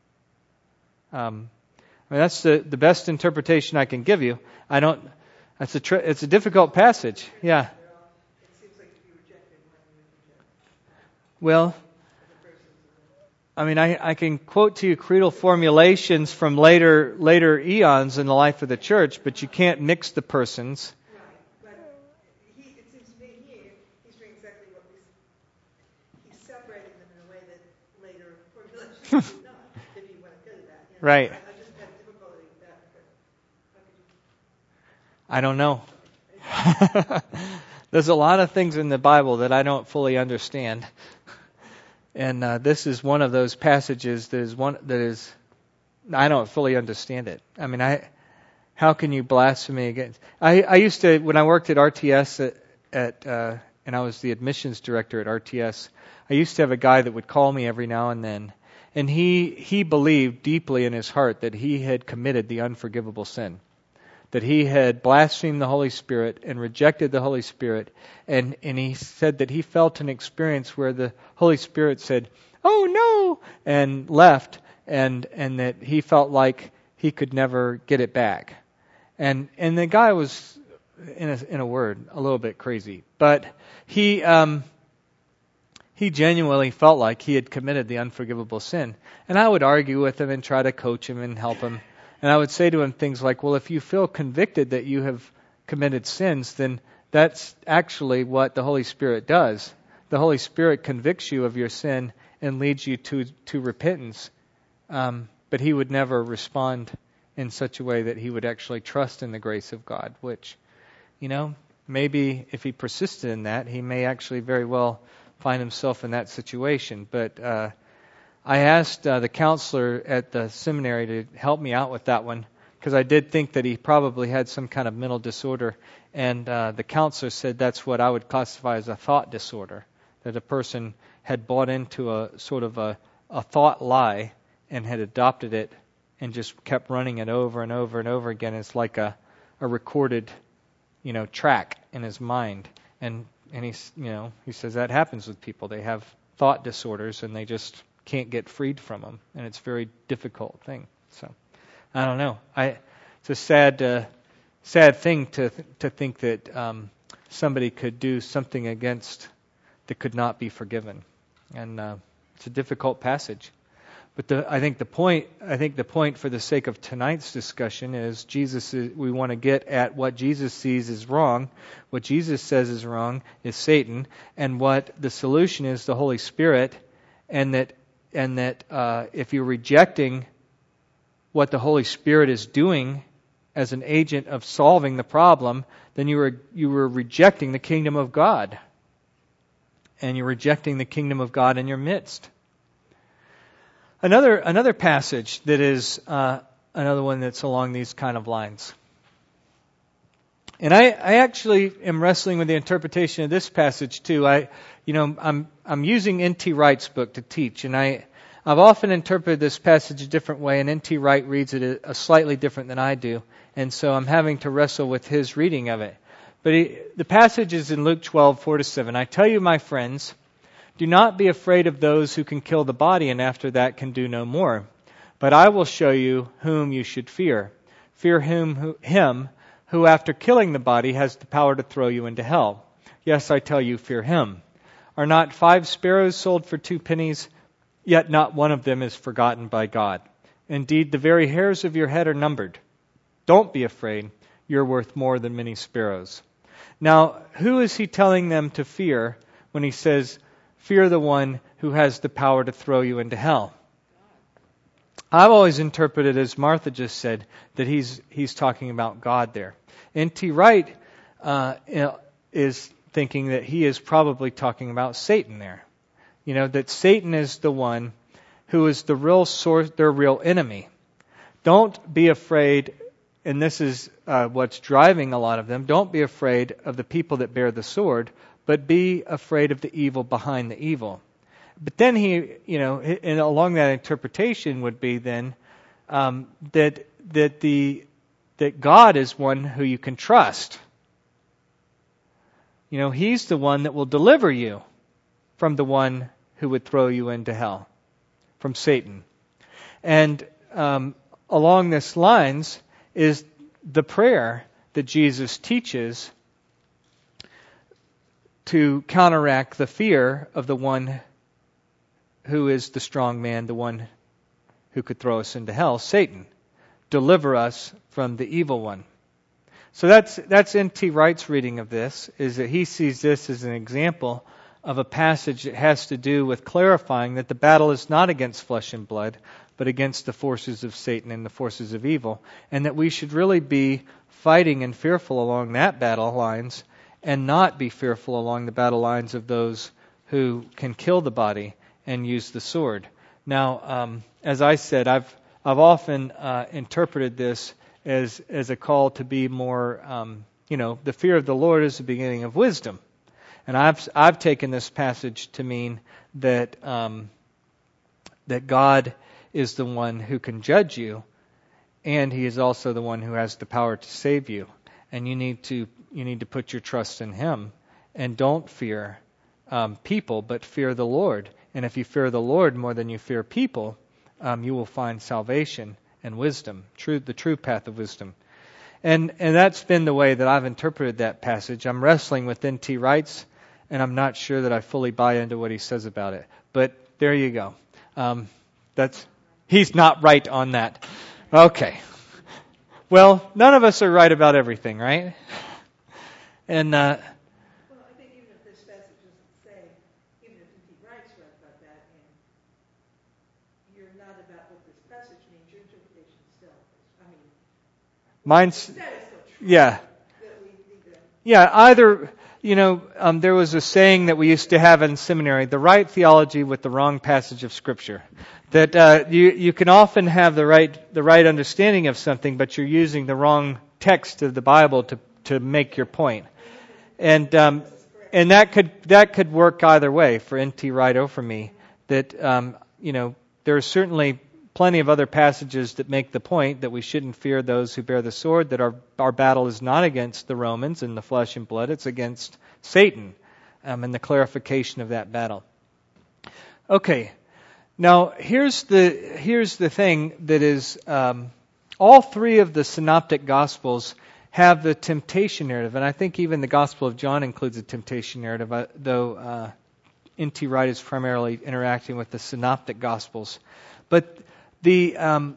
Um, I mean, that's the, the best interpretation I can give you. I don't. That's a tr- it's a difficult passage. Yeah. It seems like to be rejected when you reject Well, the persons of I mean, I, I can quote to you creedal formulations from later later eons in the life of the church, but you can't mix the persons. Right, but he, it seems to me here, he's doing exactly what we, he's separating them in a way that later formulations do not, if you want to go to that. You know? Right. I, I just have difficulty with that because how could you... I don't know. There's a lot of things in the Bible that I don't fully understand. And uh, this is one of those passages that is one that is I don't fully understand it. I mean, I how can you blaspheme against? I, I used to when I worked at R T S at, at uh, and I was the admissions director at R T S. I used to have a guy that would call me every now and then, and he he believed deeply in his heart that he had committed the unforgivable sin, that he had blasphemed the Holy Spirit and rejected the Holy Spirit. And, and he said that he felt an experience where the Holy Spirit said, "Oh no," and left, and, and that he felt like he could never get it back. And, and the guy was, in a, in a word, a little bit crazy. But he, um, he genuinely felt like he had committed the unforgivable sin. And I would argue with him and try to coach him and help him. And I would say to him things like, well, if you feel convicted that you have committed sins, then that's actually what the Holy Spirit does. The Holy Spirit convicts you of your sin and leads you to, to repentance. Um, but he would never respond in such a way that he would actually trust in the grace of God, which, you know, maybe if he persisted in that, he may actually very well find himself in that situation. But uh I asked uh, the counselor at the seminary to help me out with that one because I did think that he probably had some kind of mental disorder. And uh, the counselor said that's what I would classify as a thought disorder, that a person had bought into a sort of a, a thought lie and had adopted it and just kept running it over and over and over again. It's like a, a recorded, you know, track in his mind. And, and he's, you know, he says that happens with people. They have thought disorders and they just can't get freed from them, and it's a very difficult thing. So, I don't know. I it's a sad, uh, sad thing to th- to think that um, somebody could do something against that could not be forgiven, and uh, it's a difficult passage. But the, I think the point, I think the point for the sake of tonight's discussion is Jesus. Is, we want to get at what Jesus sees is wrong, what Jesus says is wrong is Satan, and what the solution is the Holy Spirit, and that. And that uh, if you're rejecting what the Holy Spirit is doing as an agent of solving the problem, then you were you were rejecting the kingdom of God. And you're rejecting the kingdom of God in your midst. Another another passage that is uh, another one that's along these kind of lines. And I, I actually am wrestling with the interpretation of this passage too. I, you know, I'm I'm using N T Wright's book to teach, and I I've often interpreted this passage a different way, and N T Wright reads it a, a slightly different than I do, and so I'm having to wrestle with his reading of it. But he, the passage is in Luke twelve, four to seven. I tell you, my friends, do not be afraid of those who can kill the body, and after that can do no more. But I will show you whom you should fear. Fear him who, him who after killing the body has the power to throw you into hell. Yes, I tell you, fear him. Are not five sparrows sold for two pennies? Yet not one of them is forgotten by God. Indeed, the very hairs of your head are numbered. Don't be afraid. You're worth more than many sparrows. Now, who is he telling them to fear when he says, fear the one who has the power to throw you into hell? I've always interpreted, as Martha just said, that he's he's talking about God there. N T Wright uh, is thinking that he is probably talking about Satan there. You know, that Satan is the one who is the real source, their real enemy. Don't be afraid, and this is uh, what's driving a lot of them, don't be afraid of the people that bear the sword, but be afraid of the evil behind the evil. But then he, you know, and along that interpretation would be then um, that that the that God is one who you can trust. You know, He's the one that will deliver you from the one who would throw you into hell, from Satan. And um, along this lines is the prayer that Jesus teaches to counteract the fear of the one who is the strong man, the one who could throw us into hell, Satan. Deliver us from the evil one. So that's that's N T Wright's reading of this, is that he sees this as an example of a passage that has to do with clarifying that the battle is not against flesh and blood, but against the forces of Satan and the forces of evil, and that we should really be fighting and fearful along that battle lines and not be fearful along the battle lines of those who can kill the body and use the sword. Now, um, as I said, I've I've often uh, interpreted this as as a call to be more, um, you know, the fear of the Lord is the beginning of wisdom, and I've I've taken this passage to mean that um, that God is the one who can judge you, and He is also the one who has the power to save you, and you need to you need to put your trust in Him, and don't fear um, people, but fear the Lord. And if you fear the Lord more than you fear people, um, you will find salvation and wisdom, true, the true path of wisdom. And and that's been the way that I've interpreted that passage. I'm wrestling with N T Wright's, and I'm not sure that I fully buy into what he says about it. But there you go. Um, that's he's not right on that. Okay. Well, none of us are right about everything, right? And uh, Well, I think even if this passage doesn't say, even if N T Wright's right about that, and you're not about what this passage means, your interpretation still is, I mean, mine's, that is still true. yeah. That we need to, Yeah, either, you know, um, there was a saying that we used to have in seminary, the right theology with the wrong passage of Scripture. That uh, you you can often have the right the right understanding of something, but you're using the wrong text of the Bible to, to make your point. And um, and that could that could work either way for N T Wright or for me. That um, you know, there are certainly plenty of other passages that make the point that we shouldn't fear those who bear the sword, that our our battle is not against the Romans and the flesh and blood, it's against Satan, um, and the clarification of that battle. Okay, now here's the here's the thing that is, um, all three of the synoptic Gospels have the temptation narrative, and I think even the Gospel of John includes a temptation narrative, uh, though uh, N T Wright is primarily interacting with the synoptic Gospels. But the um,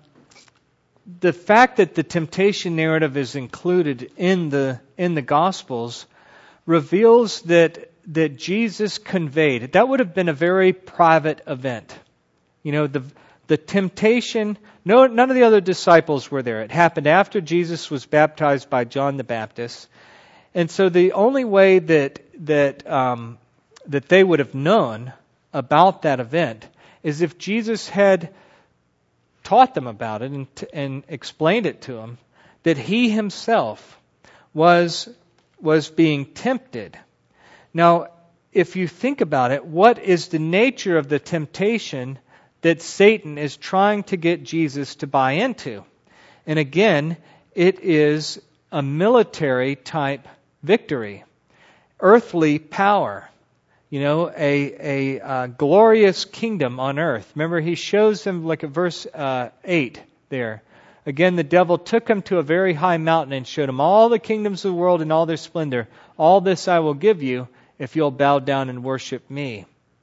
the fact that the temptation narrative is included in the in the Gospels reveals that that Jesus conveyed. That would have been a very private event. You know, the the temptation. No, none of the other disciples were there. It happened after Jesus was baptized by John the Baptist, and so the only way that that um, that they would have known about that event is if Jesus had taught them about it and, and explained it to them, that He Himself was was being tempted. Now, if you think about it, what is the nature of the temptation that Satan is trying to get Jesus to buy into? And again, it is a military type victory, earthly power. You know, a a uh, glorious kingdom on earth. Remember, he shows them, like at verse uh, eight there. Again, the devil took him to a very high mountain and showed him all the kingdoms of the world and all their splendor. All this I will give you if you'll bow down and worship me.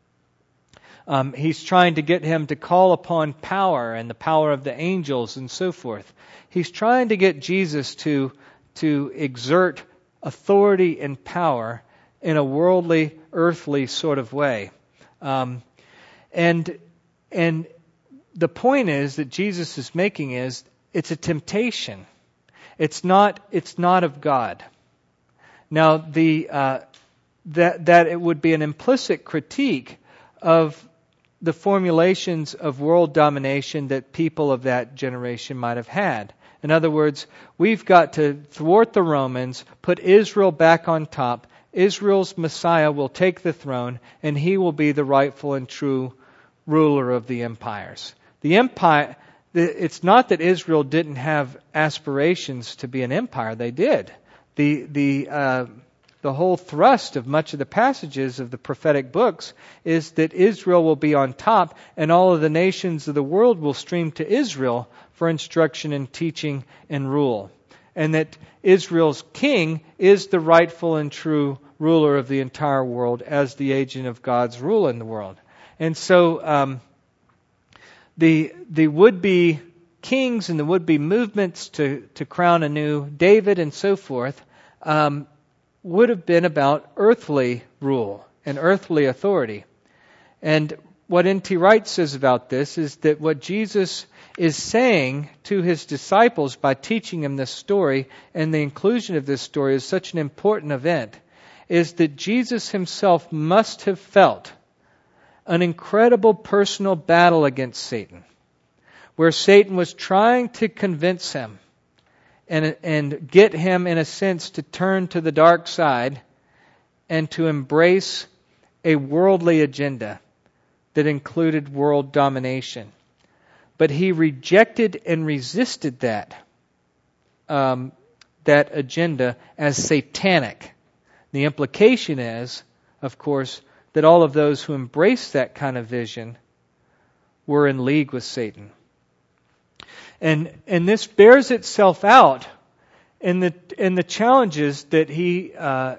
Um, he's trying to get him to call upon power and the power of the angels and so forth. He's trying to get Jesus to to exert authority and power in a worldly, earthly sort of way. Um, and and the point is that Jesus is making is it's a temptation. It's not it's not of God. Now the uh, that that it would be an implicit critique of the formulations of world domination that people of that generation might have had. In other words, we've got to thwart the Romans, put Israel back on top. Israel's Messiah will take the throne, and He will be the rightful and true ruler of the empires. The empire, it's not that Israel didn't have aspirations to be an empire. They did. The the uh, the whole thrust of much of the passages of the prophetic books is that Israel will be on top, and all of the nations of the world will stream to Israel for instruction and teaching and rule. And that Israel's king is the rightful and true ruler of the entire world as the agent of God's rule in the world. And so um, the the would-be kings and the would-be movements to, to crown a new David and so forth um, would have been about earthly rule and earthly authority. And what N T Wright says about this is that what Jesus is saying to his disciples by teaching them this story, and the inclusion of this story is such an important event, is that Jesus himself must have felt an incredible personal battle against Satan, where Satan was trying to convince him and, and get him, in a sense, to turn to the dark side and to embrace a worldly agenda that included world domination. But he rejected and resisted that, um, that agenda as satanic. The implication is, of course, that all of those who embrace that kind of vision were in league with Satan. And and this bears itself out in the in the challenges that he. Uh,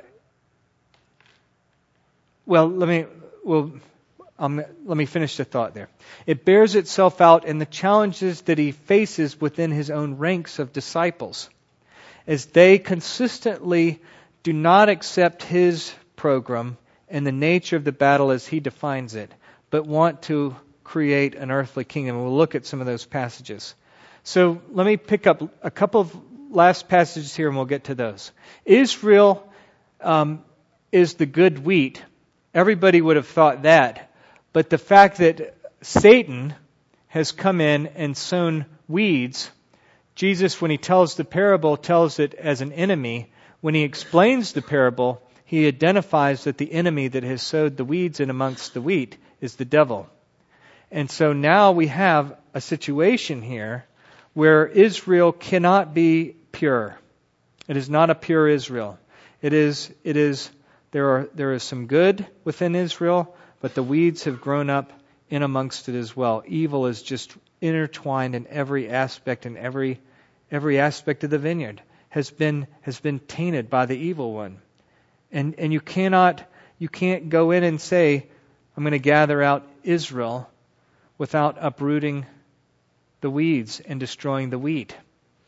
well, let me well, um, let me finish the thought there. It bears itself out in the challenges that he faces within his own ranks of disciples, as they consistently do not accept his program and the nature of the battle as he defines it, but want to create an earthly kingdom. We'll look at some of those passages. So let me pick up a couple of last passages here and we'll get to those. Israel um, is the good wheat. Everybody would have thought that. But the fact that Satan has come in and sown weeds, Jesus, when he tells the parable, tells it as an enemy. When he explains the parable, he identifies that the enemy that has sowed the weeds in amongst the wheat is the devil. And so now we have a situation here where Israel cannot be pure. It is not a pure Israel. It is, it is, there are, there is some good within Israel, but the weeds have grown up in amongst it as well. Evil is just intertwined in every aspect, and every, every aspect of the vineyard has been, has been tainted by the evil one. And, and you cannot, you can't go in and say, I'm going to gather out Israel without uprooting the weeds and destroying the wheat.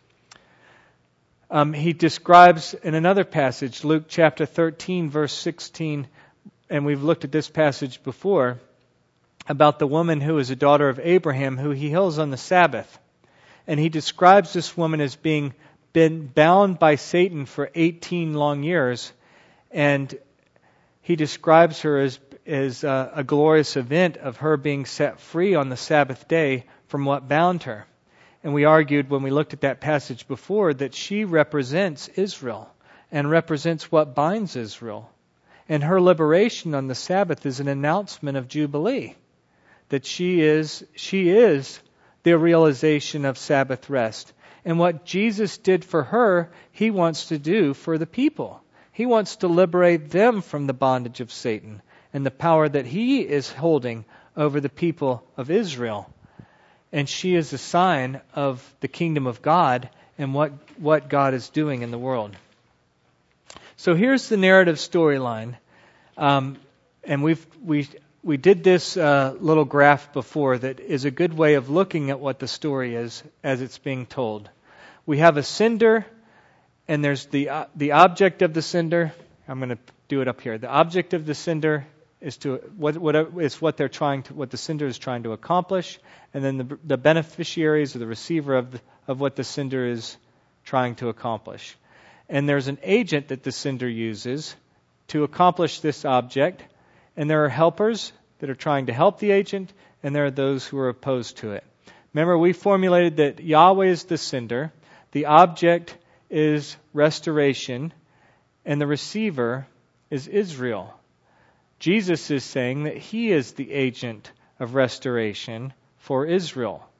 Um, he describes in another passage, Luke chapter thirteen, verse sixteen, and we've looked at this passage before, about the woman who is a daughter of Abraham, who he heals on the Sabbath. And he describes this woman as being been bound by Satan for eighteen long years, and he describes her as, as a, a glorious event of her being set free on the Sabbath day from what bound her. And we argued when we looked at that passage before that she represents Israel and represents what binds Israel. And her liberation on the Sabbath is an announcement of Jubilee, that she is she is the realization of Sabbath rest. And what Jesus did for her, he wants to do for the people. He wants to liberate them from the bondage of Satan and the power that he is holding over the people of Israel. And she is a sign of the kingdom of God and what, what God is doing in the world. So here's the narrative storyline. Um, and we've, we we did this uh, little graph before that is a good way of looking at what the story is as it's being told. We have a sender, and there's the uh, the object of the sender. I'm going to do it up here. The object of the sender is to what what is what they're trying to what the sender is trying to accomplish, and then the the beneficiaries or the receiver of the, of what the sender is trying to accomplish. And there's an agent that the sender uses to accomplish this object, and there are helpers that are trying to help the agent, and there are those who are opposed to it. Remember, we formulated that Yahweh is the sender, the object is restoration, and the receiver is Israel. Jesus is saying that he is the agent of restoration for Israel.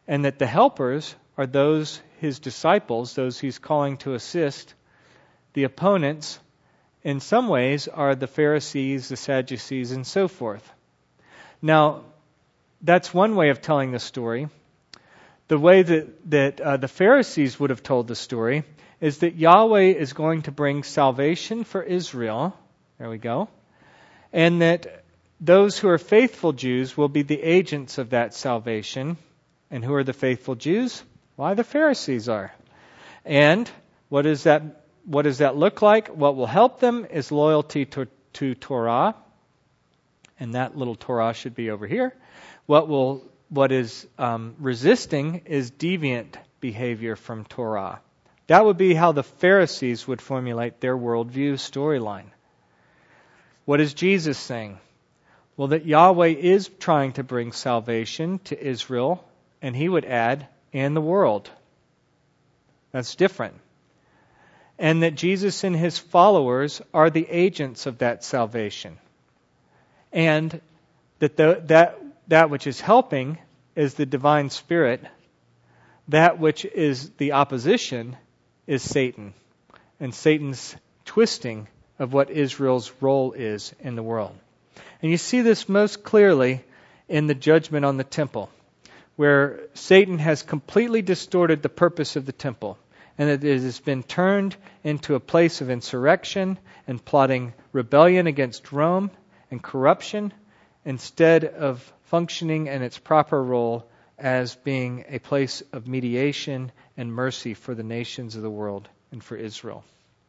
and that the helpers are those his disciples, those he's calling to assist. The opponents, in some ways, are the Pharisees, the Sadducees, and so forth. Now, that's one way of telling the story. The way that, that uh, the Pharisees would have told the story is that Yahweh is going to bring salvation for Israel. There we go. And that those who are faithful Jews will be the agents of that salvation. And who are the faithful Jews? Why, the Pharisees are. And what is that? What does that look like? What will help them is loyalty to, to Torah. And that little Torah should be over here. What will what is um, resisting is deviant behavior from Torah. That would be how the Pharisees would formulate their worldview storyline. What is Jesus saying? Well, that Yahweh is trying to bring salvation to Israel, and he would add, and the world. That's different. And that Jesus and his followers are the agents of that salvation. And that the, that that which is helping is the divine spirit. That which is the opposition is Satan. And Satan's twisting of what Israel's role is in the world. And you see this most clearly in the judgment on the temple, where Satan has completely distorted the purpose of the temple, and that it has been turned into a place of insurrection and plotting rebellion against Rome and corruption, instead of functioning in its proper role as being a place of mediation and mercy for the nations of the world and for Israel.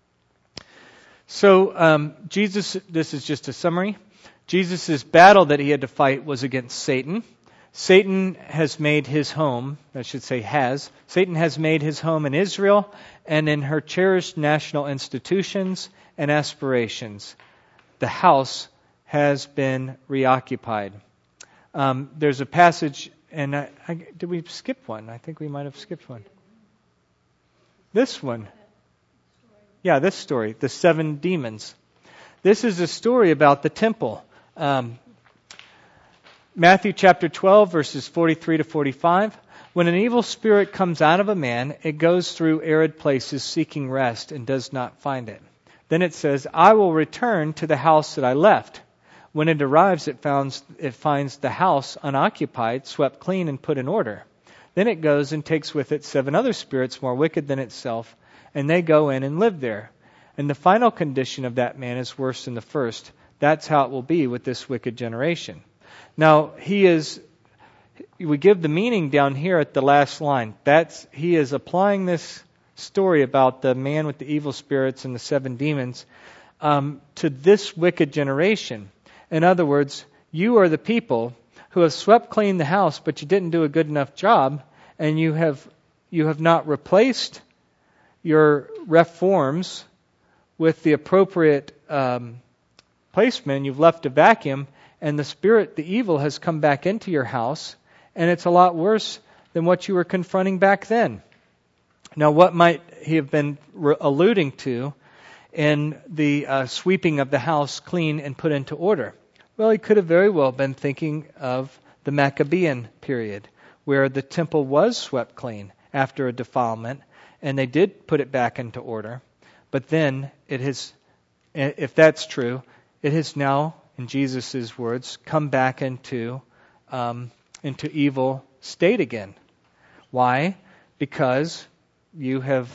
So um, Jesus, this is just a summary. Jesus' battle that he had to fight was against Satan. Satan has made his home, I should say has, Satan has made his home in Israel and in her cherished national institutions and aspirations. The house has been reoccupied. Um, there's a passage, and I, I, did we skip one? I think we might have skipped one. This one. Yeah, this story, the seven demons. This is a story about the temple. Um, Matthew chapter twelve, verses forty-three to forty-five. When an evil spirit comes out of a man, it goes through arid places seeking rest and does not find it. Then it says, I will return to the house that I left. When it arrives, it finds, it finds the house unoccupied, swept clean, and put in order. Then it goes and takes with it seven other spirits more wicked than itself, and they go in and live there. And the final condition of that man is worse than the first. That's how it will be with this wicked generation. Now, he is, we give the meaning down here at the last line. That's, he is applying this story about the man with the evil spirits and the seven demons um, to this wicked generation. In other words, you are the people who have swept clean the house, but you didn't do a good enough job, and you have you have not replaced your reforms with the appropriate um, placement. You've left a vacuum, and the spirit, the evil, has come back into your house, and it's a lot worse than what you were confronting back then. Now, what might he have been re- alluding to in the uh, sweeping of the house clean and put into order? Well, he could have very well been thinking of the Maccabean period, where the temple was swept clean after a defilement, and they did put it back into order. But then it has, if that's true, it has now, in Jesus' words, come back into um, into evil state again. Why? Because you have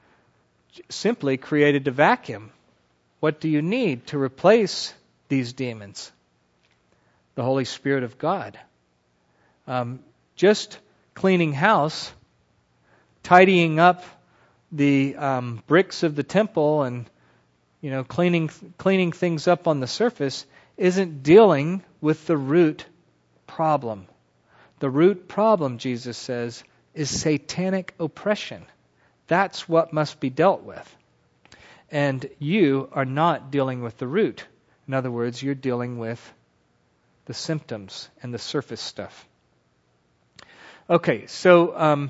simply created a vacuum. What do you need to replace these demons? The Holy Spirit of God. Um, just cleaning house, tidying up the um, bricks of the temple, and you know, cleaning cleaning things up on the surface isn't dealing with the root problem. The root problem, Jesus says, is satanic oppression. That's what must be dealt with. And you are not dealing with the root. In other words, you're dealing with the symptoms and the surface stuff. Okay, so um,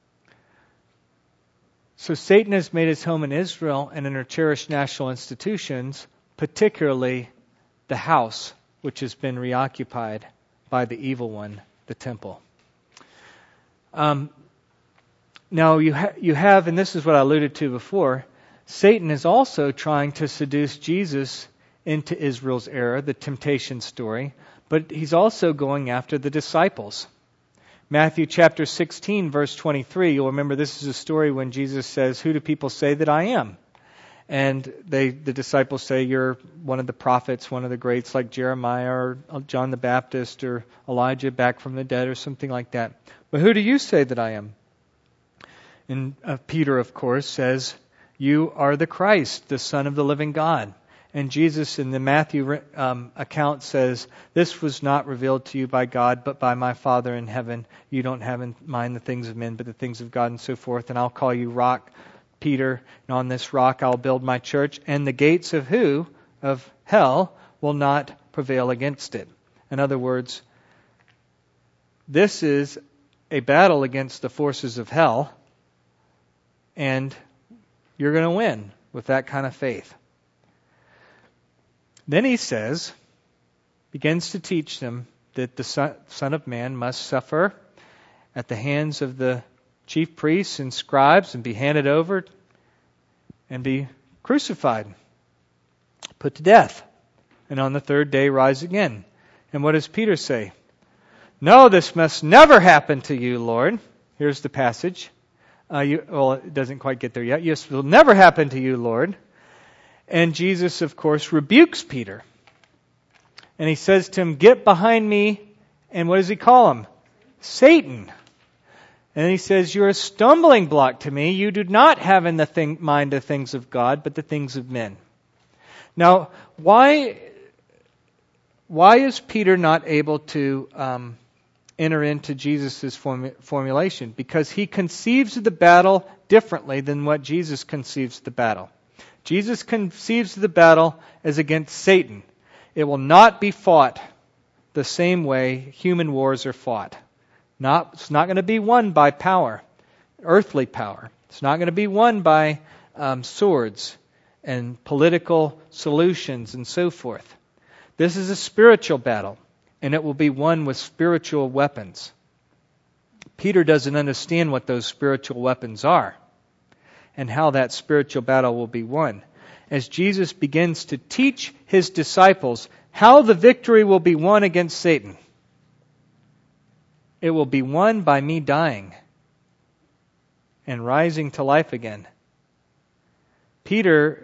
so Satan has made his home in Israel and in her cherished national institutions, particularly the house, which has been reoccupied by the evil one, the temple. Um, now you ha- you have, and this is what I alluded to before, Satan is also trying to seduce Jesus into Israel's error, the temptation story, but he's also going after the disciples. Matthew chapter sixteen, verse twenty-three, you'll remember this is a story when Jesus says, "Who do people say that I am?" And they, the disciples say, "You're one of the prophets, one of the greats like Jeremiah or John the Baptist or Elijah back from the dead," or something like that. "But who do you say that I am?" And uh, Peter, of course, says, "You are the Christ, the Son of the living God." And Jesus in the Matthew um, account says, "This was not revealed to you by God, but by my Father in heaven. You don't have in mind the things of men, but the things of God," and so forth. "And I'll call you Rock, Peter, and on this rock I'll build my church, and the gates of who? Of hell will not prevail against it." In other words, this is a battle against the forces of hell, and you're going to win with that kind of faith. Then he says, begins to teach them that the Son of Man must suffer at the hands of the chief priests and scribes and be handed over and be crucified, put to death, and on the third day rise again. And what does Peter say? "No, this must never happen to you, Lord." Here's the passage. Uh, you, well, it doesn't quite get there yet. "Yes, it will never happen to you, Lord." And Jesus, of course, rebukes Peter. And he says to him, "Get behind me." And what does he call him? Satan. And he says, "You're a stumbling block to me. You do not have in the thing, mind the things of God, but the things of men." Now, why, why is Peter not able to um, enter into Jesus' formu- formulation? Because he conceives of the battle differently than what Jesus conceives of the battle. Jesus conceives of the battle as against Satan. It will not be fought the same way human wars are fought. Not, it's not going to be won by power, earthly power. It's not going to be won by um, swords and political solutions and so forth. This is a spiritual battle, and it will be won with spiritual weapons. Peter doesn't understand what those spiritual weapons are and how that spiritual battle will be won. As Jesus begins to teach his disciples how the victory will be won against Satan, it will be won by me dying and rising to life again. Peter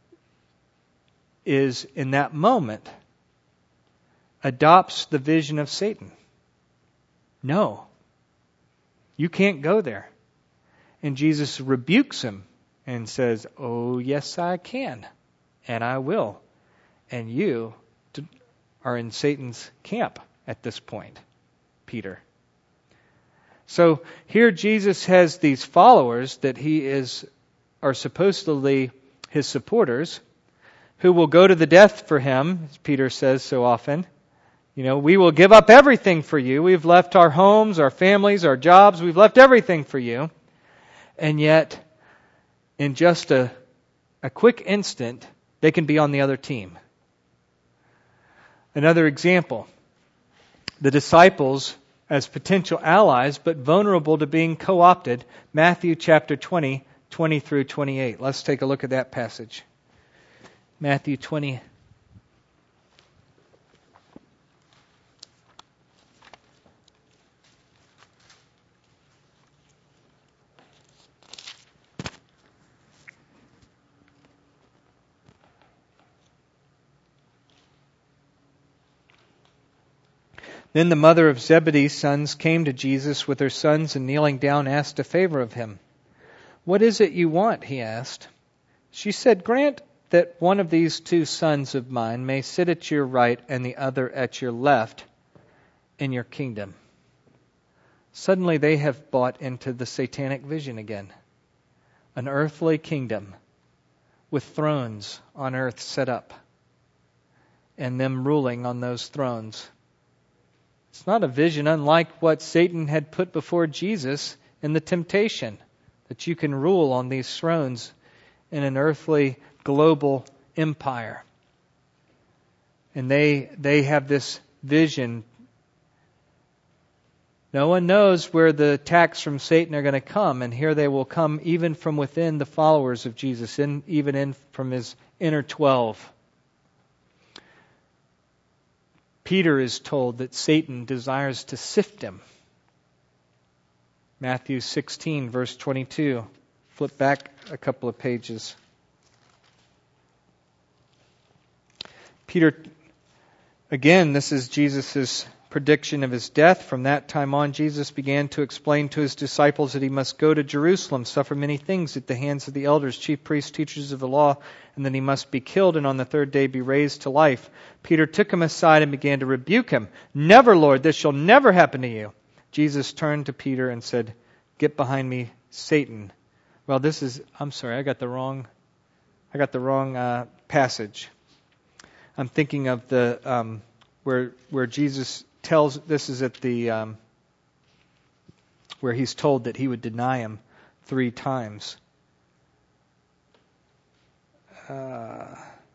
is, in that moment, adopts the vision of Satan. No, you can't go there. And Jesus rebukes him and says, "Oh, yes, I can, and I will. And you are in Satan's camp at this point, Peter." So here Jesus has these followers that he is, are supposedly his supporters, who will go to the death for him, as Peter says so often. You know, "We will give up everything for you. We've left our homes, our families, our jobs. We've left everything for you." And yet, in just a, a quick instant, they can be on the other team. Another example, the disciples as potential allies, but vulnerable to being co-opted. Matthew chapter twenty, twenty through twenty-eight. Let's take a look at that passage. Matthew twenty. Then the mother of Zebedee's sons came to Jesus with her sons, and kneeling down asked a favor of him. "What is it you want?" he asked. She said, "Grant that one of these two sons of mine may sit at your right and the other at your left in your kingdom." Suddenly they have bought into the satanic vision again. An earthly kingdom with thrones on earth set up and them ruling on those thrones. It's not a vision unlike what Satan had put before Jesus in the temptation, that you can rule on these thrones in an earthly global empire. And they they have this vision No one knows where the attacks from Satan are going to come, and here they will come even from within the followers of Jesus, in, even in from his inner twelve. Peter is told that Satan desires to sift him. Matthew sixteen, verse twenty-two. Flip back a couple of pages. Peter, again, this is Jesus' prediction of his death. From that time on, Jesus began to explain to his disciples that he must go to Jerusalem, suffer many things at the hands of the elders, chief priests, teachers of the law, and then he must be killed and on the third day be raised to life. Peter took him aside and began to rebuke him. Never, Lord, this shall never happen to you. Jesus turned to Peter and said, Get behind me, Satan. Well, this is, I'm sorry, I got the wrong, I got the wrong uh, passage. I'm thinking of the, um, where where Jesus tells, this is at the, um, where he's told that he would deny him three times. Uh,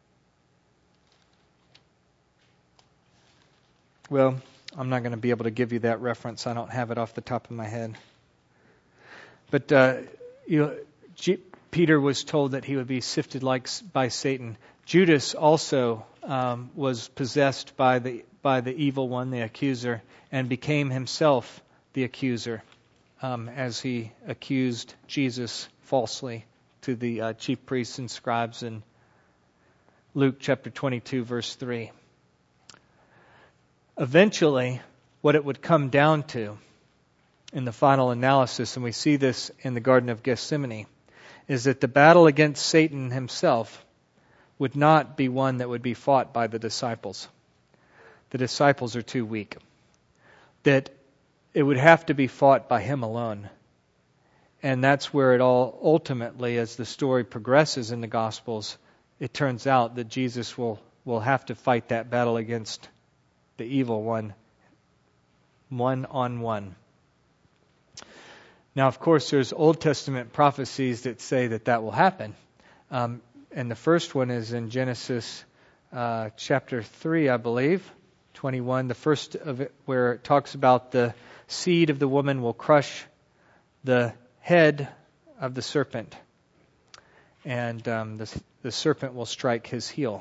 well, I'm not going to be able to give you that reference. I don't have it off the top of my head. But uh, you know, G- Peter was told that he would be sifted like by Satan. Judas also um, was possessed by the by the evil one, the accuser, and became himself the accuser um, as he accused Jesus falsely to the uh, chief priests and scribes in Luke chapter twenty-two, verse three. Eventually, what it would come down to in the final analysis, and we see this in the Garden of Gethsemane, is that the battle against Satan himself would not be one that would be fought by the disciples. The disciples are too weak. That it would have to be fought by him alone. And that's where it all ultimately, as the story progresses in the Gospels, it turns out that Jesus will, will have to fight that battle against the evil one, one on one. Now, of course, there's Old Testament prophecies that say that that will happen. Um, and the first one is in Genesis uh, chapter three, I believe, twenty-one. The first of it, where it talks about the seed of the woman will crush the head of the serpent. And um, the, the serpent will strike his heel.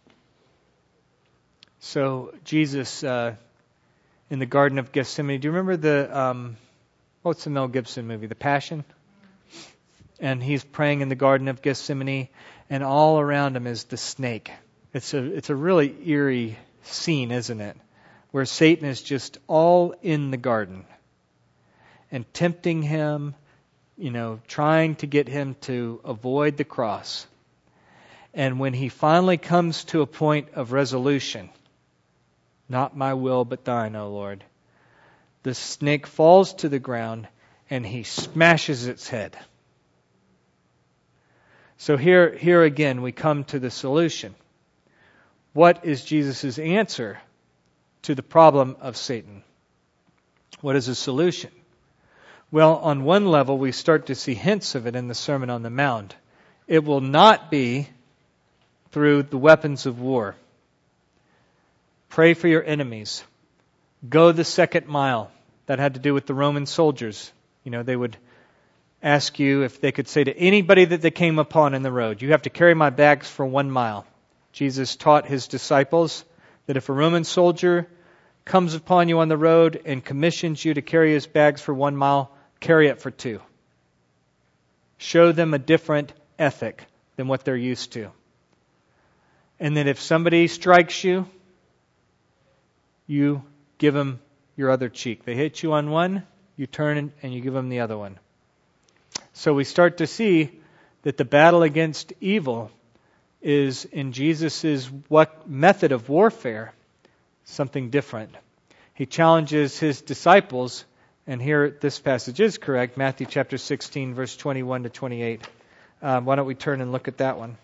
So Jesus, uh, in the Garden of Gethsemane, do you remember the... Um, What's the Mel Gibson movie? The Passion? And he's praying in the Garden of Gethsemane, and all around him is the snake. It's a it's a really eerie scene, isn't it? Where Satan is just all in the garden and tempting him, you know, trying to get him to avoid the cross. And when he finally comes to a point of resolution, not my will but thine, O Lord, the snake falls to the ground and he smashes its head. So here, here again, we come to the solution. What is Jesus' answer to the problem of Satan? What is the solution? Well, on one level, we start to see hints of it in the Sermon on the Mount. It will not be through the weapons of war. Pray for your enemies. Go the second mile. That had to do with the Roman soldiers. You know, they would ask you if they could say to anybody that they came upon in the road, you have to carry my bags for one mile. Jesus taught his disciples that if a Roman soldier comes upon you on the road and commissions you to carry his bags for one mile, carry it for two. Show them a different ethic than what they're used to. And that if somebody strikes you, you give them your other cheek. They hit you on one, you turn and you give them the other one. So we start to see that the battle against evil is in Jesus' what method of warfare something different. He challenges his disciples, and here this passage is correct, Matthew chapter sixteen, verse twenty-one to twenty-eight. Um, why don't we turn and look at that one?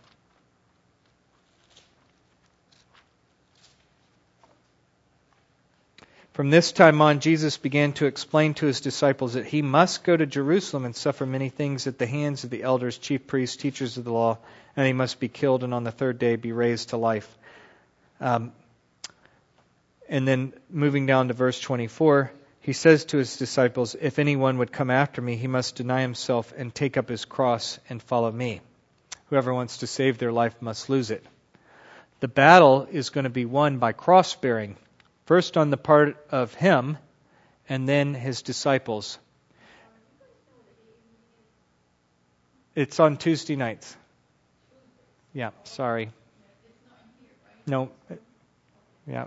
From this time on, Jesus began to explain to his disciples that he must go to Jerusalem and suffer many things at the hands of the elders, chief priests, teachers of the law, and he must be killed and on the third day be raised to life. Um, and then moving down to verse twenty-four, he says to his disciples, "If anyone would come after me, he must deny himself and take up his cross and follow me. Whoever wants to save their life must lose it." The battle is going to be won by cross-bearing, first on the part of him and then his disciples. It's on Tuesday nights. Yeah, sorry. No. Yeah.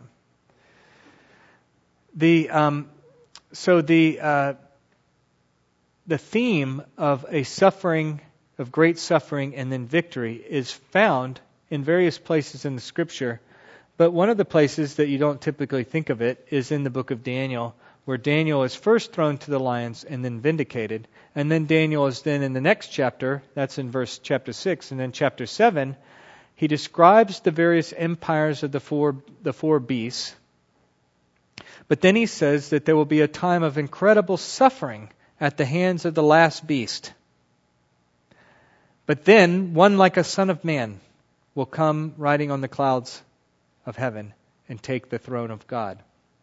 The um, so the uh, the theme of a suffering, of great suffering and then victory is found in various places in the Scripture. But one of the places that you don't typically think of it is in the book of Daniel, where Daniel is first thrown to the lions and then vindicated. And then Daniel is then in the next chapter, that's in verse chapter six, and then chapter seven, he describes the various empires of the four the four beasts. But then he says that there will be a time of incredible suffering at the hands of the last beast. But then one like a son of man will come riding on the clouds of heaven and take the throne of God.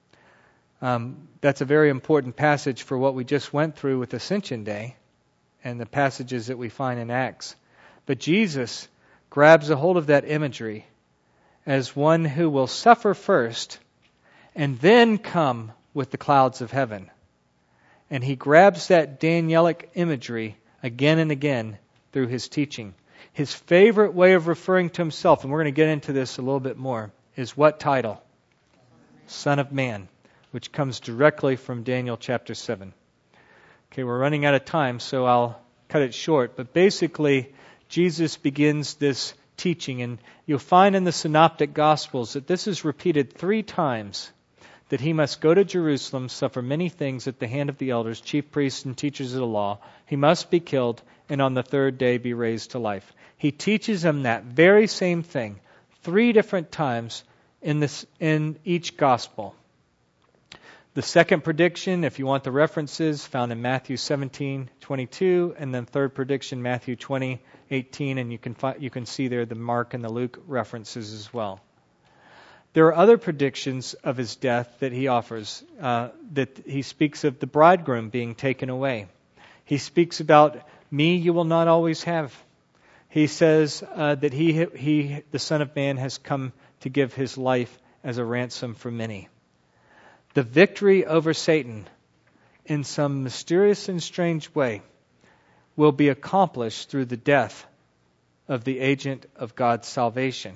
Um, that's a very important passage for what we just went through with Ascension Day and the passages that we find in Acts. But Jesus grabs a hold of that imagery as one who will suffer first and then come with the clouds of heaven. And he grabs that Danielic imagery again and again through his teaching. His favorite way of referring to himself, and we're going to get into this a little bit more, is what title? Son of Man, which comes directly from Daniel chapter seven. Okay, we're running out of time, so I'll cut it short. But basically, Jesus begins this teaching, and you'll find in the Synoptic Gospels that this is repeated three times, that he must go to Jerusalem, suffer many things at the hand of the elders, chief priests, and teachers of the law. He must be killed, and on the third day be raised to life. He teaches them that very same thing three different times in this in each gospel. The second prediction, if you want the references, found in Matthew seventeen twenty-two, and then third prediction, Matthew twenty eighteen, and you can fi- you can see there the Mark and the Luke references as well. There are other predictions of his death that he offers. Uh, that he speaks of the bridegroom being taken away. He speaks about me you will not always have. He says uh, that he he the Son of Man has come to give his life as a ransom for many. The victory over Satan, in some mysterious and strange way, will be accomplished through the death of the agent of God's salvation.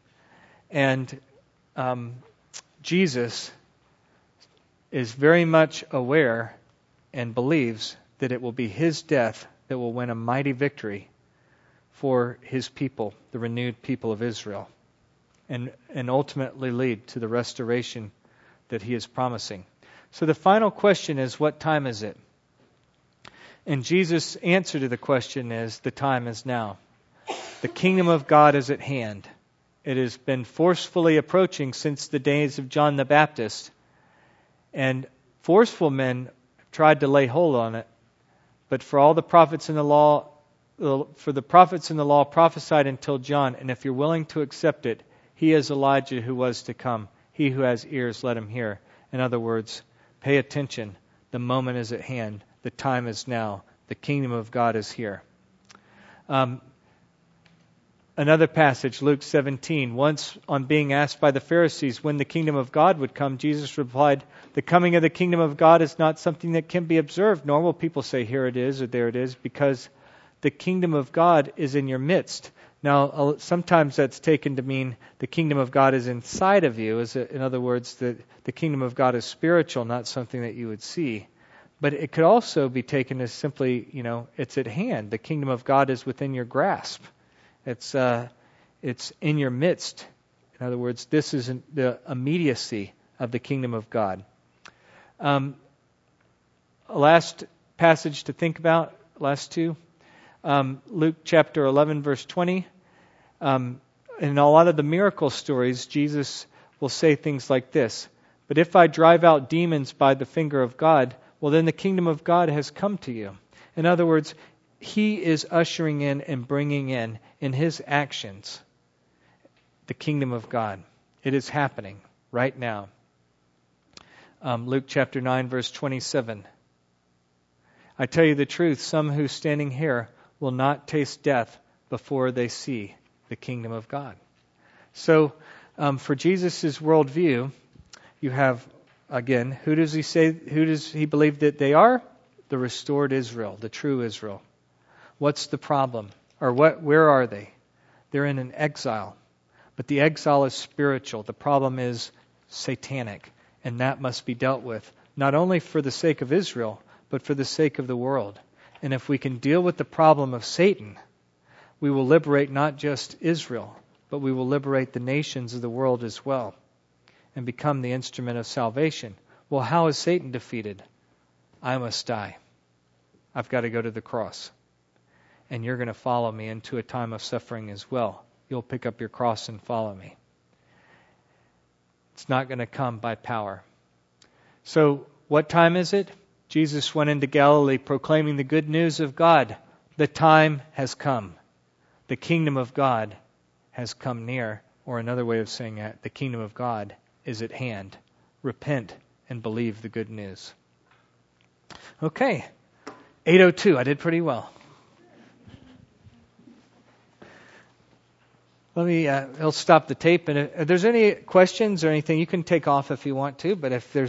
And um, Jesus is very much aware and believes that it will be his death that will win a mighty victory for his people, the renewed people of Israel, and, and ultimately lead to the restoration that he is promising. So the final question is, what time is it? And Jesus' answer to the question is, the time is now. The kingdom of God is at hand. It has been forcefully approaching since the days of John the Baptist. And forceful men tried to lay hold on it. But for all the prophets in the law, for the prophets in the law prophesied until John, and if you're willing to accept it, he is Elijah who was to come. He who has ears, let him hear. In other words, pay attention. The moment is at hand. The time is now. The kingdom of God is here. Um, another passage, Luke seventeen. Once on being asked by the Pharisees when the kingdom of God would come, Jesus replied, "The coming of the kingdom of God is not something that can be observed, nor will people say, 'Here it is,' or 'There it is,' because the kingdom of God is in your midst." Now, sometimes that's taken to mean the kingdom of God is inside of you. In other words, that the kingdom of God is spiritual, not something that you would see. But it could also be taken as simply, you know, it's at hand. The kingdom of God is within your grasp. It's uh, it's in your midst. In other words, this is the immediacy of the kingdom of God. Um, last passage to think about, last two. Um, Luke chapter eleven, verse twenty. Um, in a lot of the miracle stories, Jesus will say things like this: "But if I drive out demons by the finger of God, well, then the kingdom of God has come to you." In other words, he is ushering in and bringing in, in his actions, the kingdom of God. It is happening right now. Um, Luke chapter nine, verse twenty-seven. I tell you the truth, some who standing here will not taste death before they see the kingdom of God. So, um, for Jesus' worldview, you have, again, who does he say, who does he believe that they are? The restored Israel, the true Israel. What's the problem? Or what? Where are they? They're in an exile. But the exile is spiritual. The problem is satanic. And that must be dealt with, not only for the sake of Israel, but for the sake of the world. And if we can deal with the problem of Satan, we will liberate not just Israel, but we will liberate the nations of the world as well and become the instrument of salvation. Well, how is Satan defeated? I must die. I've got to go to the cross. And you're going to follow me into a time of suffering as well. You'll pick up your cross and follow me. It's not going to come by power. So, what time is it? Jesus went into Galilee proclaiming the good news of God. The time has come. The kingdom of God has come near. Or another way of saying that, the kingdom of God is at hand. Repent and believe the good news. Okay, eight oh two. I did pretty well. Let me, uh, I'll stop the tape. And if there's any questions or anything, you can take off if you want to. But if there's